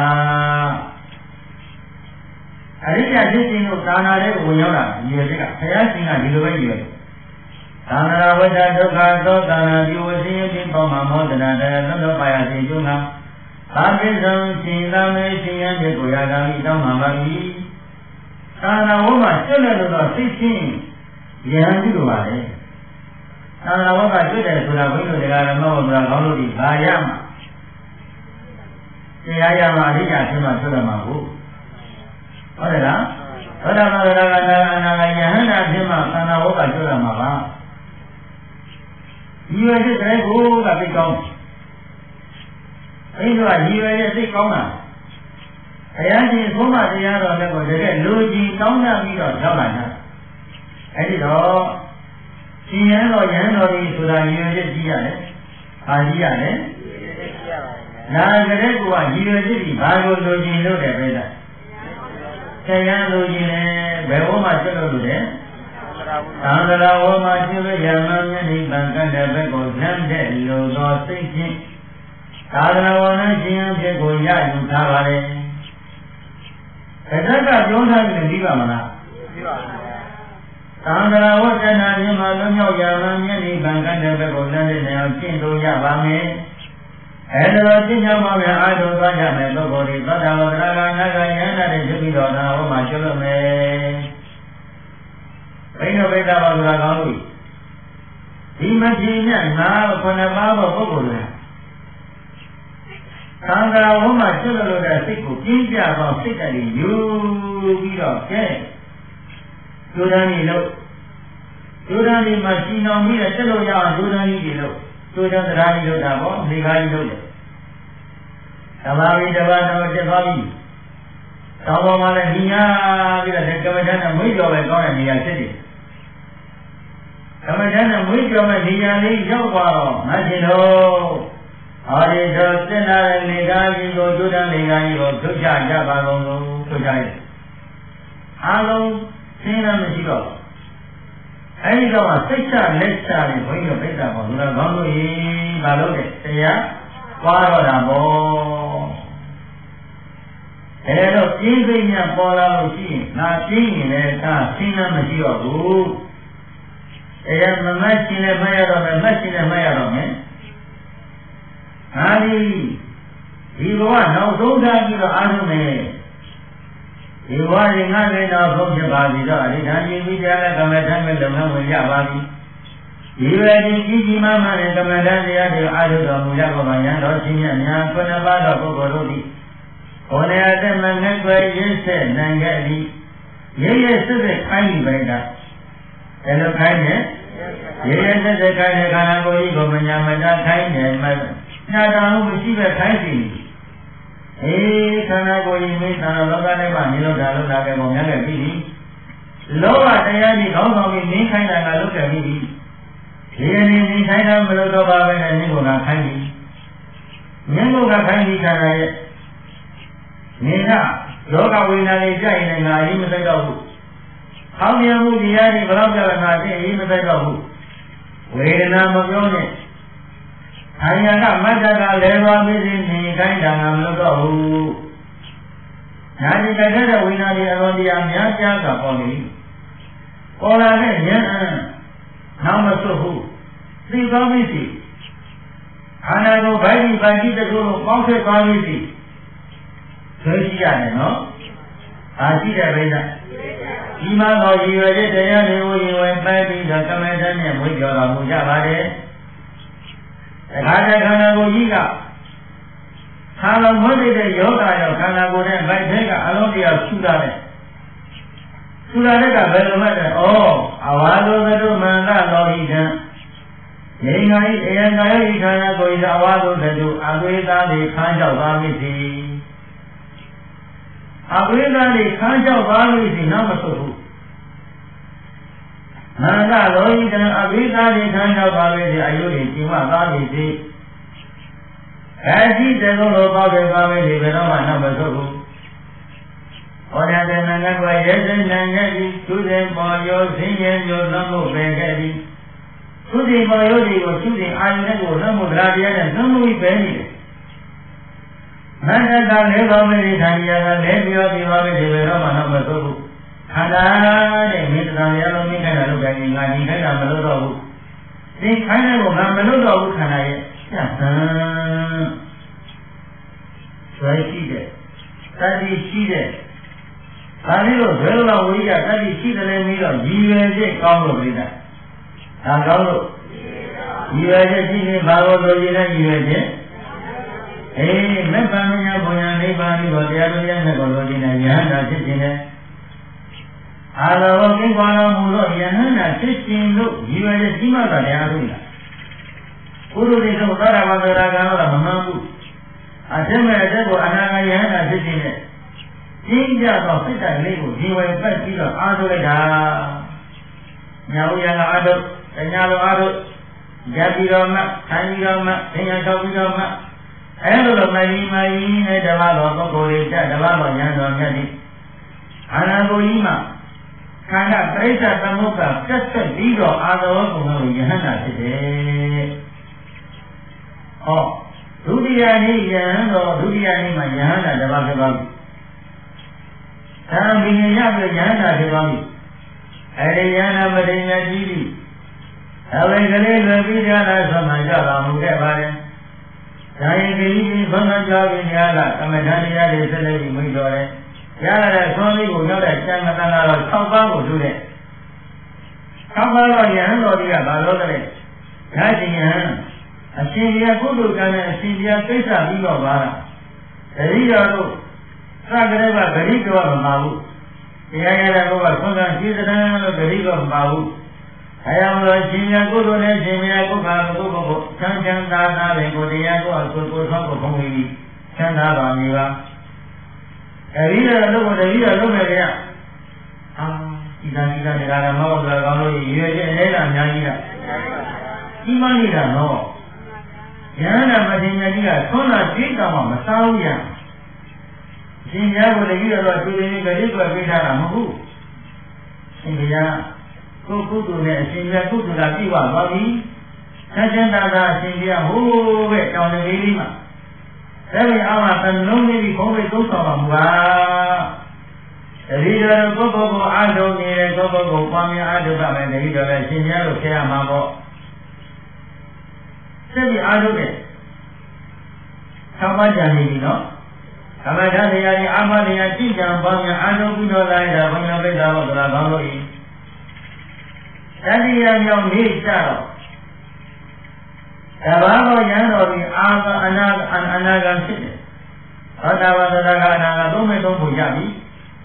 အရိယာဖြစ်ခြင်းကိုသာနာနဲ့ဝင်ရောက်လာညီရစိတ်ကဘုရားရှင်ကဒီလိုပဲညီရတယ်သာနာဝဋ္ဌဒုက္ခသောသာနာဒီဝစီယတိပေါမှာမောဒနာတရားသုံးတော်ပါရစေကျုံးကဘာပိသံရှင်သာမေရှင်ရတဲ့ကိုရာဂာမိတောင်းမှာပါပြီသာနာဝမှာကျွတ်တဲ့လို့တော့သိချင်းဉာဏ်ပြုလို့ပါလေသာနာဝကကျွတ်တယ်ဆိုတာဘုန်းကြီးတို့တရားဓမ္မဝဒကောင်းလို့ဒီဘာရမှာတရားရမှာအရိယာဖြစ်မှာကျွတ်ရမှာဟုတ်ဟုတ်တယ်လားသောတာပန်ကနာအနာဂယဟန္တာဖြစ်မှာသာနာဝကကျွတ်ရမှာပါဒီဝိသေတဲ့ကိုကသိကောင်းအဲဒီကဒီဝိသေသိကောင်းတာဘုရားရှင်ဘုမတရားတော်လည်းကိုတကယ်လူကြီးကောင်းကြပြီးတော့ရောက်လာတာအဲဒီတော့ရှင်ရန်တော်ရန်တော်ကြီးဆိုတာရည်ရွယ်ချက်ကြီးရတယ်။ဘာကြီးရလဲ။နာကြတဲ့ကူကရည်ရွယ်ချက်ကြီးဘာကိုလူကြီးလို့တယ်ပဲလား။တရားလူကြီးလည်းဘယ်ဘုမှကျွတ်လို့လို့တယ်။သံဃာဝမှာကျွတ်ရမမြတ်ဒီပံကတဲ့ဘက်ကိုလမ်းတဲ့လူသောစိတ်ချင်းသာသနာဝနဲ့ရှင်ဖြစ်ကိုရယူထားပါလေ။ဘယ်ကပြောထားတယ်ပြီးပါမလားပြီးပါပါသံဃာဝတ္တနာခြင်းမှာလွန်မြောက်ရမှမျက်နှိဗံကတဲ့ဘက်ကိုလမ်းတဲ့နေအောင်ရှင်းလို့ရပါမယ်အဲဒါရှင်းကြမှာပဲအာထုံသွားကြမယ်ပုဂ္ဂိုလ်တွေသတ္တဝတ္တနာနာကယန္တာတွေဖြစ်ပြီးတော့နာဟောမှာကျွတ်လို့မယ်ကိန်းတော်ဗိဒ္ဓဘာဆိုတာကောင်းလို့ဒီမကြီးမြတ်နာခုနပါးသောပုဂ္ဂိုလ်တွေသံဃာဝမှာကျွတ်လို့တဲ့စိတ်ကိုပြင်းပြသောစိတ်တည်းယူပြီးတော့ကဲဒုဒန်းကြီးလို့ဒုဒန်းကြီးမှာရှင်းအောင်ပြီးတော့တက်လို့ရအောင်ဒုဒန်းကြီးတွေလို့ဒုဒန်းတရားကြီးလို့တာပေါ့ဒီကားကြီးလို့တယ်သဘာဝတဘာတော်တက်သွားပြီတောင်းပေါ်မှာလည်းညီညာပြီးတော့ကမ္မဋ္ဌာန်းနဲ့မွေးကြော်ပဲကောင်းတဲ့နေရာဖြစ်တယ်ကမ္မဋ္ဌာန်းနဲ့မွေးကြော်မဲ့နေရာလေးရောက်သွားတော့မရှင်တို့အာရိသောစင်နာတဲ့နေကားကြီးကိုဒုဒန်းနေကားကြီးကိုထုတ်ချကြပါကုန်လို့ထုတ်ချရဲ့အားလုံးသင်ရမရှိတော့အဲဒီတော့စိတ်ချလက်ချနဲ့ဘုန်းကြီးတို့ပြိတ္တာပေါ်လူတော်ကောင်းတို့ရေမလုပ်တဲ့တရားပွားတော့တာပေါ့အဲတော့ပြင်းစိတ်များပေါ်လာလို့ရှိရင်ငါပြင်းရင်လည်းသာသင်ရမရှိတော့ဘူးအဲမမတ်ရှင်လည်းမရတော့မယ်မတ်ရှင်လည်းမရတော့မယ်ဟာဒီဒီဘဝနောက်ဆုံးထားပြီးတော့အားလုံးနဲ့ဒီဘဝရင်ငါလည်းတော့ဆုံးဖြစ်ပါပြီတော့အရိဒါကြီးပြီးတရားနဲ့ကမ္မထာမဲ့လုံလဝင်ရပါပြီဒီဝေဒီကြီးကြီးမားမားနဲ့ကမ္မထာတရားတွေအားထုတ်တော်မူရပါမှယံတော်ရှင်မြတ်များခုနပါတော်ပုဂ္ဂိုလ်တို့သည်ဘုန်းရတဲ့မငဲ့ွယ်ရင်းဆက်နိုင်ခဲ့သည်ရရစစ်စစ်ခိုင်းပြီးပဲတာအဲလိုခိုင်းတယ်ရရစစ်စစ်ခိုင်းတဲ့ခန္ဓာကိုယ်ကြီးကိုမညာမတာခိုင်းတယ်မှညာတော်မရှိပဲခိုင်းစီအေးခန္ဓာကိုယ်ကြီးမိသံလောကထဲမှာနေလို့ဒါလို့လာခဲ့ပုံများခဲ့ပြီလောဘတရားကြီးကောင်းဆောင်ပြီးနေခိုင်းတာကလုပ်ခဲ့ပြီဒီနေ့နေခိုင်းတာမလို့တော့ပါပဲနဲ့နေကိုကခိုင်းပြီမြင်ကိုကခိုင်းပြီးခန္ဓာရဲ့နေကလောကဝိညာဉ်လေးကြိုက်နေငါအေးမသိတော့ဘူး။အောင်းမြမှုတရားတွေဘယ်တော့ကြငါသိအေးမသိတော့ဘူး။ဝေဒနာမပြောနဲ့။အာယကမတ္တကလည်းပါပြီစီနေခိုင်းတာငါမလုပ်တော့ဘူး။ညာဒီကတဲ့ဝိညာဉ်တွေအတော်တရားများကြားတာပေါ်နေ။ပေါ်လာတဲ့ဉာဏ်အံနောက်မစွတ်ဘူး။သိသွားပြီစီ။ခန္ဓာကိုယ်ဗိုက်ဒီဗိုက်ဒီတကူကိုပေါင်းထည့်သွားပြီစီ။ဆိုရှိရတယ်နော်။အာရှိတယ်ပဲလား။ဒီမှာတော့ရည်ရွယ်တဲ့တရားတွေကိုရည်ရွယ်ပိုက်ပြီးတော့ကမ္မဋ္ဌာန်းနဲ့မွေးကြော်တော်မူကြပါတယ်။တခါတည်းခန္ဓာကိုယ်ကြီးကခန္ဓာမွေးတဲ့ယောဂရောခန္ဓာကိုယ်နဲ့ဗိုက်ထဲကအလုံးတရားဆူတာလေ။ဆူတာတဲ့ကဘယ်လိုမှတ်တယ်။ဩအဝါလိုတို့မန္တလောဟိတံနေငါဤအယံကာယဤခန္ဓာကိုယ်ဤအဝါလိုတို့အသွေးသားတွေခန်းလျှောက်သွားပြီစီ။အဝိဇ္ဇာလေးခန်းလျှောက်သွားလို့ရှိနောက်မဆုတ်ဘူး။နာကလောဟိတံအဝိဇ္ဇာလေးခန်းလျှောက်သွားလို့ရှိအယုတွေကျင်ဝသွားပြီစီ။အဲဒီတေကုလိုပေါက်တယ်သွားပြီဒီဘယ်တော့မှနောက်မဆုတ်ဘူး။ဟောတဲ့နာငါကရဲစိတ်နိုင်ခဲ့ပြီသူစဉ်ပေါ်ရောဆင်းရဲမျိုးလုံးမှုပဲခဲ့ပြီ။သူစဉ်ပေါ်ရောဒီကိုသူစဉ်အာရုံနဲ့ကိုလုံးမှုတရားတရားနဲ့လုံးမှုပဲနေတယ်။မန္တကလေးပါမေဒီဌာနီယာကလည်းပြောပြပါမယ်ဒီလိုတော့မှတော့မသိဘူးခန္ဓာတဲ့မေတ္တာရလုံးမိခိုင်းတာလို့ပဲငါဒီခိုင်းတာမလို့တော့ဘူးဒီခိုင်းတဲ့ကိုငါမလို့တော့ဘူးခန္ဓာရဲ့သံဆွဲရှိတဲ့တတိရှိတဲ့ဒါလေးလို့ဘယ်လိုဝိရတတိရှိတယ်လဲပြီးတော့ရည်ရွယ်ချက်ကောင်းလို့ပြတာဒါကောင်းလို့ရည်ရွယ်ချက်ရှိနေဘာလို့ဆိုရည်နဲ့ရည်ရွယ်ချက်အေးမေတ္တာမြတ်ဘုရားနိဗ္ဗာန်ကိုတရားတော်ရနဲ့ကိုလိုချင်တဲ့ယဟန္တာဖြစ်ခြင်းနဲ့အာလောကိဘာတော်မူသောယဟန္တာဖြစ်ခြင်းလို့ရည်ရွယ်တဲ့ဒီမှာတရားထုတ်တာဘုရုတိသောသရဝသရာကတော့မမှန်ဘူးအထက်မဲ့အထက်ကိုအနာဂတ်ယဟန္တာဖြစ်ခြင်းနဲ့ကျင်းကြသောစိတ်ဓာတ်လေးကိုဒီဝယ်ပတ်ပြီးတော့အားထုတ်လိုက်တာညာဥယျာကအားထုတ်တရားတော်အားထုတ်ယတိတော်မှခိုင်းတော်မှသင်္ညာတော်ပြီးတော်မှအဲလိုလိုမကြီးမကြီးနဲ့ဓမ္မတော်ပုဂ္ဂိုလ်တွေချက်ဓမ္မတော်ဉာဏ်တော်မြတ်ဒီအာနာကိုကြီးမှာခန္ဓာပရိစ္ဆသမုပ္ပါပြတ်ဆက်ပြီးတော့အာသောကုံကိုယဟန္တာဖြစ်တယ်။ဟောဒုတိယနေ့ယဟန်တော်ဒုတိယနေ့မှာယဟန္တာဓမ္မဖြစ်ပါပြီ။ဒါဘိညာပြယဟန္တာဖြစ်ပါပြီ။အဲဒီယဟန္တာမတိညာကြီးပြီ။အဝေကလေးလွယ်ပြီးကြလားဆိုမှကြပါမှုခဲ့ပါတယ်။ဒါရင်ဒီဒီဘုန်းတော်ကြောင့်ညာလာကမ္မထာတရားတွေဆက်လက်ပြီးမိတော်တယ်။ရရတဲ့သွန်လေးကိုရောက်တဲ့ကျမ်းဂန်ကတော့၆ပါးကိုထူတဲ့ဆောင်းပါတော့ယဟန်တော်ကြီးကဘာလို့လဲဒါချင်းယဟန်အရှင်ဘုရားကုသိုလ်ကံနဲ့အရှင်ဘုရားသိစ္စာပြီးတော့ပါလားတတိတော်တို့သက္ကရေကဂရိတော်မပါဘူးတရားရတဲ့ဘုရားဆွမ်းခံရှိတဲ့လို့ဂရိတော်မပါဘူးအဲကြောင့်လို့ရှင်ဘုရားကုသိုလ်နဲ့ရှင်ဘုရားကုက္ခာကုသိုလ်ကိုချမ်းချမ်းသာသာပဲကိုတရားကိုအဆိုကိုဆောင်းကိုဘုံပြီးချမ်းသာပါမည်ပါတတိတော်လို့တတိတော်လို့လည်းကြအာဒီသာဒီသာတရားတော်မဟုတ်တော့ကောင်းလို့ရွေချင်းအနေနဲ့အများကြီးလားဒီမနေတာတော့ယန္တာမထေရကြီးကသွန်းလာတိတောင်မှမစားဘူးရရှင်များကိုလည်းပြီးတော့သူရင်းကလေးကပြေးထားတာမဟုတ်ဘူးရှင်ဘုရားကိုကုသိုလ်နဲ့အရှင်ဘုရားကုသိုလ်ကပြည့်ဝသွားပြီဆန်းချမ်းသာသာအရှင်ဘုရားဟိုးပဲတောင်းတလေးလေးမှာဒါပေမဲ့အောက်ကသလုံးလေးပြီးဘုံလေးသုံးဆောင်ပါမူပါတတိယတော့ကိုယ့်ကိုယ်ကိုအားထုတ်နေတဲ့ကိုယ့်ကိုယ်ကိုပွားများအားထုတ်တာပဲတတိယလည်းရှင်ဘုရားတို့ခဲ့ရမှာပေါ့ဆက်ပြီးအားထုတ်တယ်ဆောင်းပါကြနေပြီနော်ကမ္မထာတရားကြီးအာမတရားကြည်ကြံပေါင်းများအားထုတ်ပြီးတော့လိုက်တာဘုရားပိဋကဘောတရားကောင်းလို့ဤတတိယမြောက်နေ့ကြတော့တဘာတော်ရန်တော်ဒီအာကအနာအနာဂံဖြစ်တယ်သောတာပန်သရဂအနာကသုံးမဲ့သုံးဖို့ရပြီ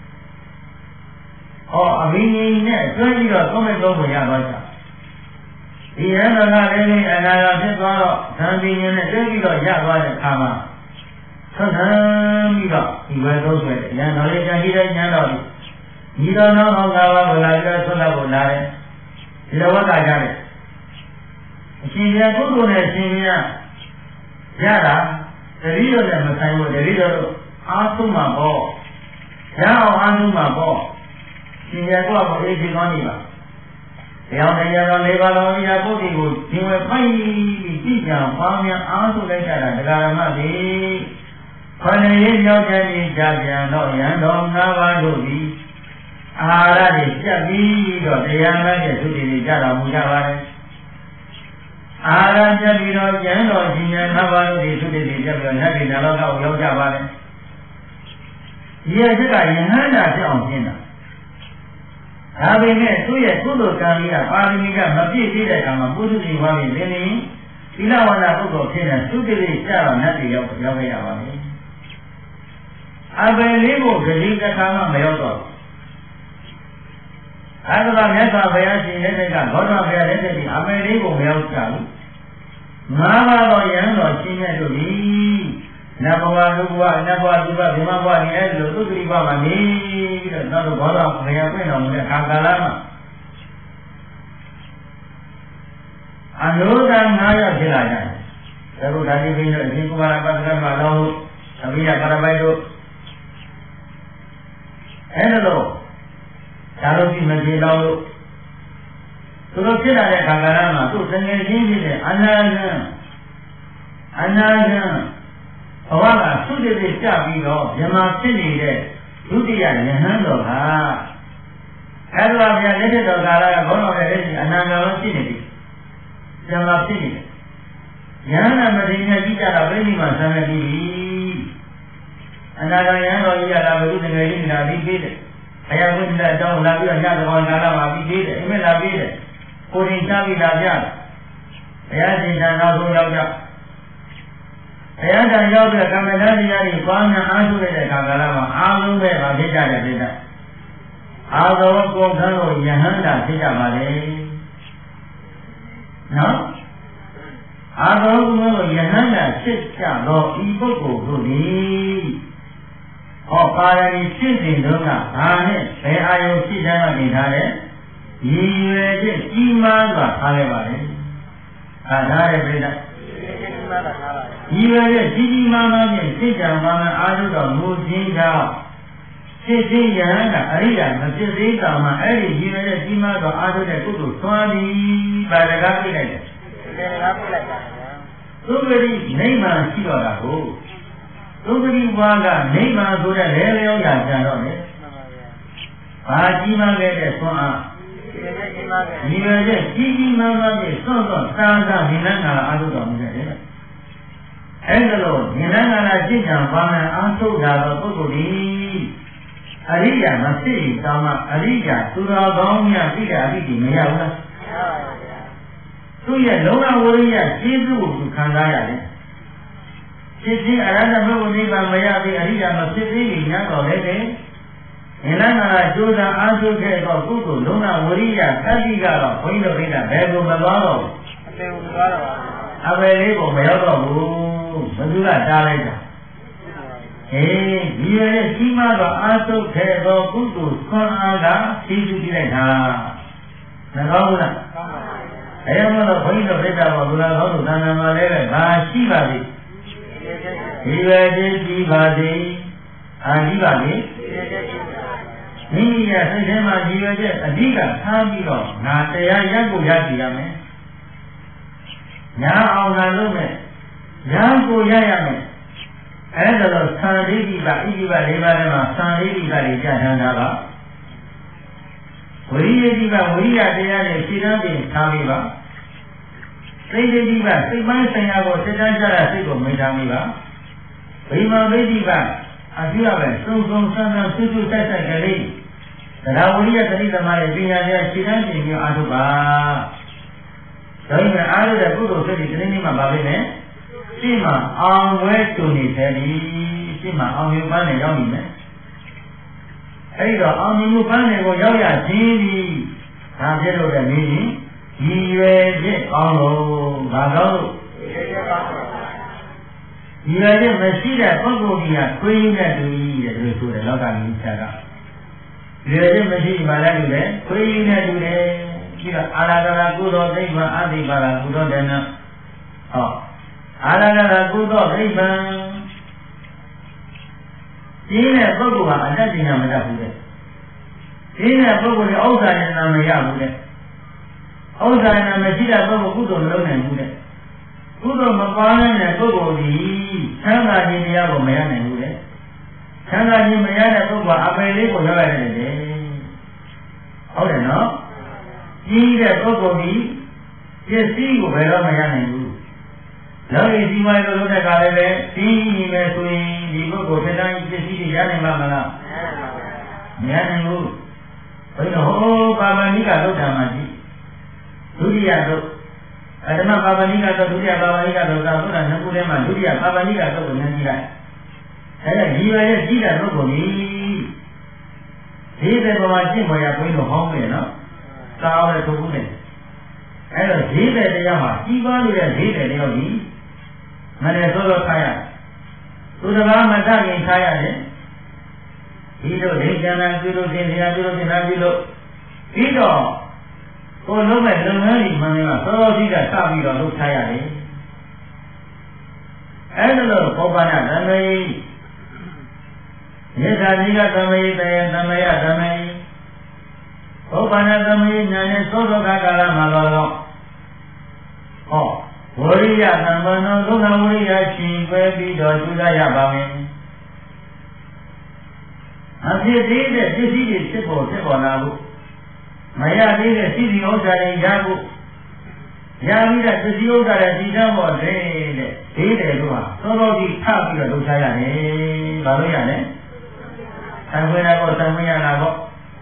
ဟောအဘိညာဉ်နဲ့တွဲပြီးတော့သုံးမဲ့သုံးဖို့ရသွားကြဒီရန်တော်ကလည်းအနာဂံဖြစ်သွားတော့သံပညာနဲ့တွဲပြီးတော့ရသွားတဲ့အခါမှာဆက်ဆံပြီးတော့ဒီဘက်သုံးဆွဲရန်တော်လေးကြံပြီးတဲ့ဉာဏ်တော်ဒီဒီတော်တော်ဟောကားပါလာပြီးတော့ဆွတ်လို့လာတယ်ဒီလိုဝတ်တာကြတယ်အရှင်ဘုရားကုသိုလ်နဲ့ရှင်ဘုရားရတာတတိယနဲ့မဆိုင်ဘူးတတိယတို့အားထုတ်မှာပေါ့ရအောင်အားထုတ်မှာပေါ့ရှင်ဘုရားကဘာအေးဒီကောင်းနေပါတရားတရားတော်လေးပါတော်ဘုရားပုဒ်ဒီကိုရှင်ဝဲဖိုက်ပြီးကြည်ကြံပေါင်းများအားထုတ်လိုက်ကြတာတရားဓမ္မတွေခொနည်းရောက်တဲ့ဒီကြပြန်တော့ရန်တော်ငါးပါးတို့သည်အာဟာရတွေပြတ်ပြီးတော့တရားမဲ့တဲ့သုတိတွေကြတော်မူကြပါတယ်အာဟာရပြတ်ပြီးတော့ကျန်တော်ရှင်ရဲ့ငါးပါးတို့သည်သုတိတွေပြတ်ပြီးတော့နတ်ပြည်နာလောကကိုရောက်ကြပါတယ်ဒီရဲ့စိတ်ကယဟန္တာဖြစ်အောင်ရှင်းတာဒါပေမဲ့သူ့ရဲ့ကုသိုလ်ကံကြီးကပါရမီကမပြည့်သေးတဲ့အခါမှာပုထုဇဉ်ဘဝကြီးလင်းနေသီလဝန္တာပုဂ္ဂိုလ်ဖြစ်တဲ့သုတိတွေကြတော့နတ်ပြည်ရောက်ရောက်ရပါမယ်အဘယ်လေးကိုဂတိတစ်ခါမှမရောက်တော့အဲဒါကမြတ်စွာဘုရားရှင်လက်ထက်ကဘောဓဘုရားလက်ထက်ကြီးအဘယ်လေးကိုမရောက်ကြဘူးငါးပါးသောယန္တော်ရှင်မြတ်တို့သည်နတ်ဘဝလူဘဝနတ်ဘဝလူဘဝဗြဟ္မဘဝဒီအဲလိုသုတိဘဝမှာနေပြီးတော့နောက်တော့ဘောဓဘုရားပြင်တော်မူတဲ့အခါကာလမှာအနုဒ္ဒငါးယောက်ဖြစ်လာကြတယ်။ဒါတို့ဓာတိဘိန်းတို့အရှင်ကုမာရပတ္တမလောဟုအဘိယပါရပိုက်တို့အဲလိုဒါလို့ဒီမပြေတော့လို့သူတို့ဖြစ်လာတဲ့ခါကလာမှာသူ့တငယ်ချင်းဖြစ်တဲ့အနာဂံအနာဂံဘဝကသုတိတိကြပြီးတော့မြမဖြစ်နေတဲ့ဒုတိယယဟန်တော်ကအဲဒါဗျာလက်ထက်တော်ကာလကဘုန်းတော်ရဲ့လက်ရှိအနာဂံလို့ရှိနေပြီမြမဖြစ်နေတယ်ယဟန်နာမတိနဲ့ကြည့်ကြတာပြိဋိမာဆံနေပြီအနာဂံယဟန်တော်ကြီးကလာဘုသူတငယ်ချင်းလာပြီးပြီးတယ်ဘုရားဝိသ္တအကြောင်းလာပြီးတော့ညတော်ကာလမှာပြီးသေးတယ်အမေလာပြီးတယ်ကိုရင်ချပြီးလာပြဘုရားရှင်သာနောက်ဆုံးရောက်ကြဘုရားတန်ရောက်တဲ့ကမ္မဋ္ဌာန်းတရားတွေပွားများအားထုတ်တဲ့အခါကာလမှာအားလုံးပဲမဖြစ်ကြတဲ့ပြိတ္တအာသောကိုခံလို့ယဟန္တာဖြစ်ကြပါလေနော်အာသောကိုလို့ယဟန္တာဖြစ်ကြတော့ဤပုဂ္ဂိုလ်တို့သည်ဟောပါရမီဖြစ်စဉ်တုန်းကဒါနဲ့ဘယ်အာယုဖြစ်တဲ့မှာနေထားတယ်ရည်ရွယ်ချက်ကြီးမားစွာထားခဲ့ပါလေအားထားတဲ့ပြိတ္တရည်ရွယ်ချက်ကြီးကြီးမားမားဖြင့်စိတ်ကြံပါမှအာရုံတော်မူခြင်းကြောင့်ဖြစ်ခြင်းယဟန်ကအရိယာမဖြစ်သေးတာမှအဲ့ဒီရည်ရွယ်ချက်ကြီးမားစွာအာရုံတဲ့ကုသိုလ်သွမ်းပြီးပါရကပြိလိုက်တယ်ပါရကပြလိုက်ပါဗျာသုဂတိနိဗ္ဗာန်ရှိတော့တာကိုသုဂတိဘဝကနိဗ္ဗာန်ဆိုတဲ့လေလျောရာကြတော့လေဘာကြီးမားခဲ့တဲ့သွမ်းအားဒီရွယ်ချက်ကြီးကြီးမားမားဖြင့်စောစောသာသာဉာဏ်နာအာရုံတော်မူတဲ့အဲ့ဒါလို့ဉာဏ်နာကျင့်ကြံပါမယ်အားထုတ်တာတော့ပုဂ္ဂိုလ်ဒီအရိယာမဖြစ်ရင်တောင်းမှအရိယာသူတော်ကောင်းများပြည့်တဲ့အရိတိမရဘူးလားသူ့ရဲ့လုံးဝဝိရိယကျေးဇူးကိုသူခံစားရတယ်ဖြစ်ခြင်းအရဟတဘုရားနိဗ္ဗာန်မရသေးအရိယာမဖြစ်သေးရင်ညတော်လည်းတဲ့ဉာဏ်နာကျိုးသာအားထုတ်ခဲ့တော့ကုသိုလ်လုံးဝဝိရိယသတိကတော့ဘုန်းကြီးတို့ပြတာဘယ်ကိုမသွားတော့ဘူးအပင်ကိုသွားတော့အပယ်လေးကိုမရောက်တော့ဘူးဘယ်သူကတားလိုက်တာအေးဒီရဲ့ကြီးမားတော့အားထုတ်ခဲ့တော့ကုသိုလ်ဆွမ်းအားကဖြည့်ဆည်းပြလိုက်တာမကောင်းဘူးလားကောင်းပါဘူးအဲဒါမှတော့ဘုန်းကြီးတို့ပြတာပေါ့ဘုရားတော်သူတဏ္ဍာမှာလည်းပဲဘာရှိပါလိမ့်ဒီပဲတည်းကြည်ပါသည်အာကြည့်ပါလေမိမိရဲ့စိတ်ထဲမှာကြည်ရတဲ့အဓိကထားပြီးတော့ငါတရားရက်ကိုရကြည့်ရမယ်ညာအောင်လာလို့မဲ့ညာကိုရရမယ်အဲ့ဒါတော့သံဒိဋ္ဌိကဣတိပလေးပါးထဲမှာသံဒိဋ္ဌိကတွေကြာထမ်းတာပါဝိရိယတိကဝိရိယတရားတွေရှင်းတန်းပြီးထားပြီးပါစိတ်ဒိဋ္ဌိကစိတ်ပိုင်းဆိုင်ရာကိုစိတ်တန်းကြတာစိတ်ကိုမိထားပြီးပါဗိမာန်ဒိဋ္ဌိကအပြည့်အဝစုံစုံဆန်းဆန်းဆွဆွဆက်ဆက်ကလေးတရားဝိရိယသတိသမားရဲ့ပညာရဲ့ရှင်းတန်းပြီးအားထုတ်ပါဒါပေမဲ့အားရတဲ့ကုသိုလ်စိတ်ဒီနေ့နေ့မှာပါလိမ့်မယ်ရှင်းမှာအောင်ဝဲတူနေတယ်ဒီရှင်းမှာအောင်မြင်ပန်းနဲ့ရောက်နေမယ်အဲဒီတော့အောင်မြင်မှုပန်းတွေကိုရောက်ရခြင်းဒီဒါဖြစ်လို့တဲ့နေရင်ဒီရွယ်ချက်ကောင်းလို့ဘာကောင်းလို့ဒီရွယ်ချက်မရှိတဲ့ပုဂ္ဂိုလ်ကြီးကခွေးနဲ့တူကြီးတဲ့လို့ဆိုတယ်လောကကြီးဆရာကဒီရွယ်ချက်မရှိမှလည်းတူတယ်ခွေးနဲ့တူတယ်ပြီးတော့အာရဂရကုသိုလ်သိဗ္ဗံအတိပါရကုသိုလ်ဒေနဟောအာရဂရကုသိုလ်သိဗ္ဗံဒီနဲ့ပုဂ္ဂိုလ်ဟာအတ္တဉာဏ်မတတ်ဘူးတဲ့ဒီနဲ့ပုဂ္ဂိုလ်ရဲ့ဥစ္စာဉာဏ်မရဘူးတဲ့ဥစ္စာဉာဏ်မရှိတဲ့ပုဂ္ဂိုလ်ကုသိုလ်မလုပ်နိုင်ဘူးတဲ့ကုသိုလ်မပါနိုင်တဲ့ပုဂ္ဂိုလ်ဒီသံဃာခြင်းတရားကိုမရနိုင်ဘူးတဲ့သံဃာခြင်းမရတဲ့ပုဂ္ဂိုလ်အပယ်လေးကိုရောက်ရတယ်တဲ့ဟုတ်တယ်နော်ကြီးတဲ့ပုဂ္ဂိုလ်ဒီပစ္စည်းကိုဘယ်တော့မရနိုင်ဘူးလောကီဒီမိုင်းလိုလုပ်တဲ့ကားလည်းပဲပြီးနေမယ်ဆိုရင်ဒီပုဂ္ဂိုလ်ထက်တိုင်းပစ္စည်းတွေရနိုင်မှာမလားမရနိုင်ဘူးဘယ်တော့ဟောပါဠိကသုတ်တာမှာကြည့်ဒုတိယသုတ်အဓမ္မပါဠိကတော့ဒုတိယပါဠိကတော့သာသုတ်တာနှစ်ခုထဲမှာဒုတိယပါဠိကတော့ကိုဉာဏ်ကြည့်လိုက်အဲဒါဒီရွယ်ရဲ့ကြီးတဲ့ပုဂ္ဂိုလ်ကြီးဒီတဲ့ဘဝရှင်းပေါ်ရဘုန်းကြီးတို့ဟောင်းမယ်နော်သာဝရထုတ်ဘူးနဲ့အဲတော့ဈေးတဲ့တရားမှာကြီးပါနေတဲ့ဈေးတဲ့တရားကြီးမနေ့သောသောထားရသူတစ်ပါးမတတ်ရင်ထားရတယ်ဒီလိုဒိဋ္ဌာနာပြုလို့ရှင်တရားပြုလို့ရှင်သာပြုလို့ပြီးတော့ကိုလုံးမဲ့လုပ်ငန်းကြီးမှန်တယ်ကသောသောကြီးကစပြီးတော့လုပ်ထားရတယ်အဲဒါလို့ဘောပါဏဓမ္မေမေသာကြီးကဓမ္မေတယဓမ္မယဓမ္မေဘောပါဏဓမ္မေညာနဲ့သောသောကကာလမှာတော့ဟောဝရိယသံဃာနောဒုက္ခဝရိယရှင်ပဲပြီးတော့ကျူးစားရပါမယ်အဖြစ်သေးတဲ့ပစ္စည်းတွေဖြစ်ပေါ်ဖြစ်ပေါ်လာဖို့မရသေးတဲ့စီစီဥစ္စာတွေရဖို့ရပြီးတဲ့ပစ္စည်းဥစ္စာတွေဒီတော့ပေါ်တယ်တဲ့ဒီတယ်လို့ဟာသောတော်ကြီးထပ်ပြီးတော့လုပ်ထားရတယ်။ဘာလို့ရလဲ။သံဃာတော်သံဃာနာပေါ့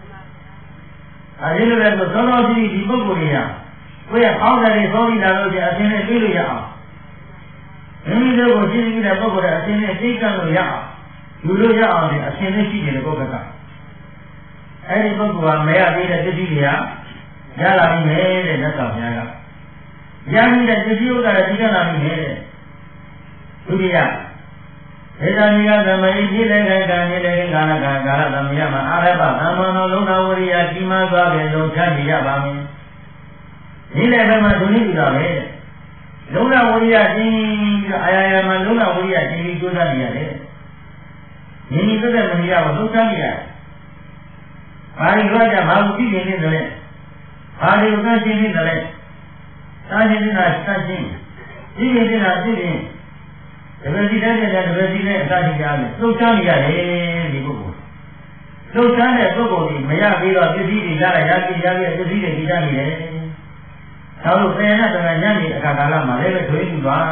အဲဒီလိုလည်းသောတော်ကြီးဒီပုဂ္ဂိုလ်တွေကကိုယ့်ရဲ့အောက်ကနေသောပြီးလာလို့ရှိရင်အရှင်နဲ့တွေ့လို့ရအောင်မိမိတို့ကိုရှင်းပြီးတဲ့ပုဂ္ဂိုလ်ကအရှင်နဲ့သိကပ်လို့ရအောင်ယူလို့ရအောင်ဒီအရှင်နဲ့ရှိနေတဲ့ပုဂ္ဂိုလ်ကအဲဒီပုဂ္ဂိုလ်ကမရသေးတဲ့တတိတွေကရလာပြီမယ်တဲ့လက်တော်ဘုရားကရပြီးတဲ့တတိဥစ္စာတွေသိကြလာပြီမယ်တဲ့ဒုတိယဒေသနိယသမယိဒီလေကံကံဒီလေကာလကံကာလသမယမှာအာရပသမ္မနောလုံးတော်ဝရိယရှိမှသွားပြီလို့ထပ်ပြရပါမယ်ဒီလေဘက်မှာဒုနိတူတာပဲလုံးတော်ဝရိယရှင်းပြီးတော့အာရယမှာလုံးတော်ဝရိယရှင်းပြီးကျိုးစားနေရတယ်ညီညီသက်သက်မနေရဘူးလှုပ်ရှားနေရတယ်ဘာလို့ကြကြဘာလို့ကြည့်နေလဲလဲဘာလို့ကရှင်းနေလဲတာရှင်းနေတာစရှင်းကြည့်နေတာကြည့်ရင်တပည့်စီတဲ့တဲ့တပည့်စီနဲ့အစာရှိကြတယ်လှုပ်ရှားနေရတယ်ဒီပုဂ္ဂိုလ်လှုပ်ရှားတဲ့ပုဂ္ဂိုလ်ကြီးမရပြီးတော့ပစ္စည်းတွေရရရကြည့်ရပြပစ္စည်းတွေကြည့်ကြနေတယ်ဒါလို့ပင်နဲ့တကယ်ညနေအခါကာလမှာလည်းပဲထွေးကြည့်ပါ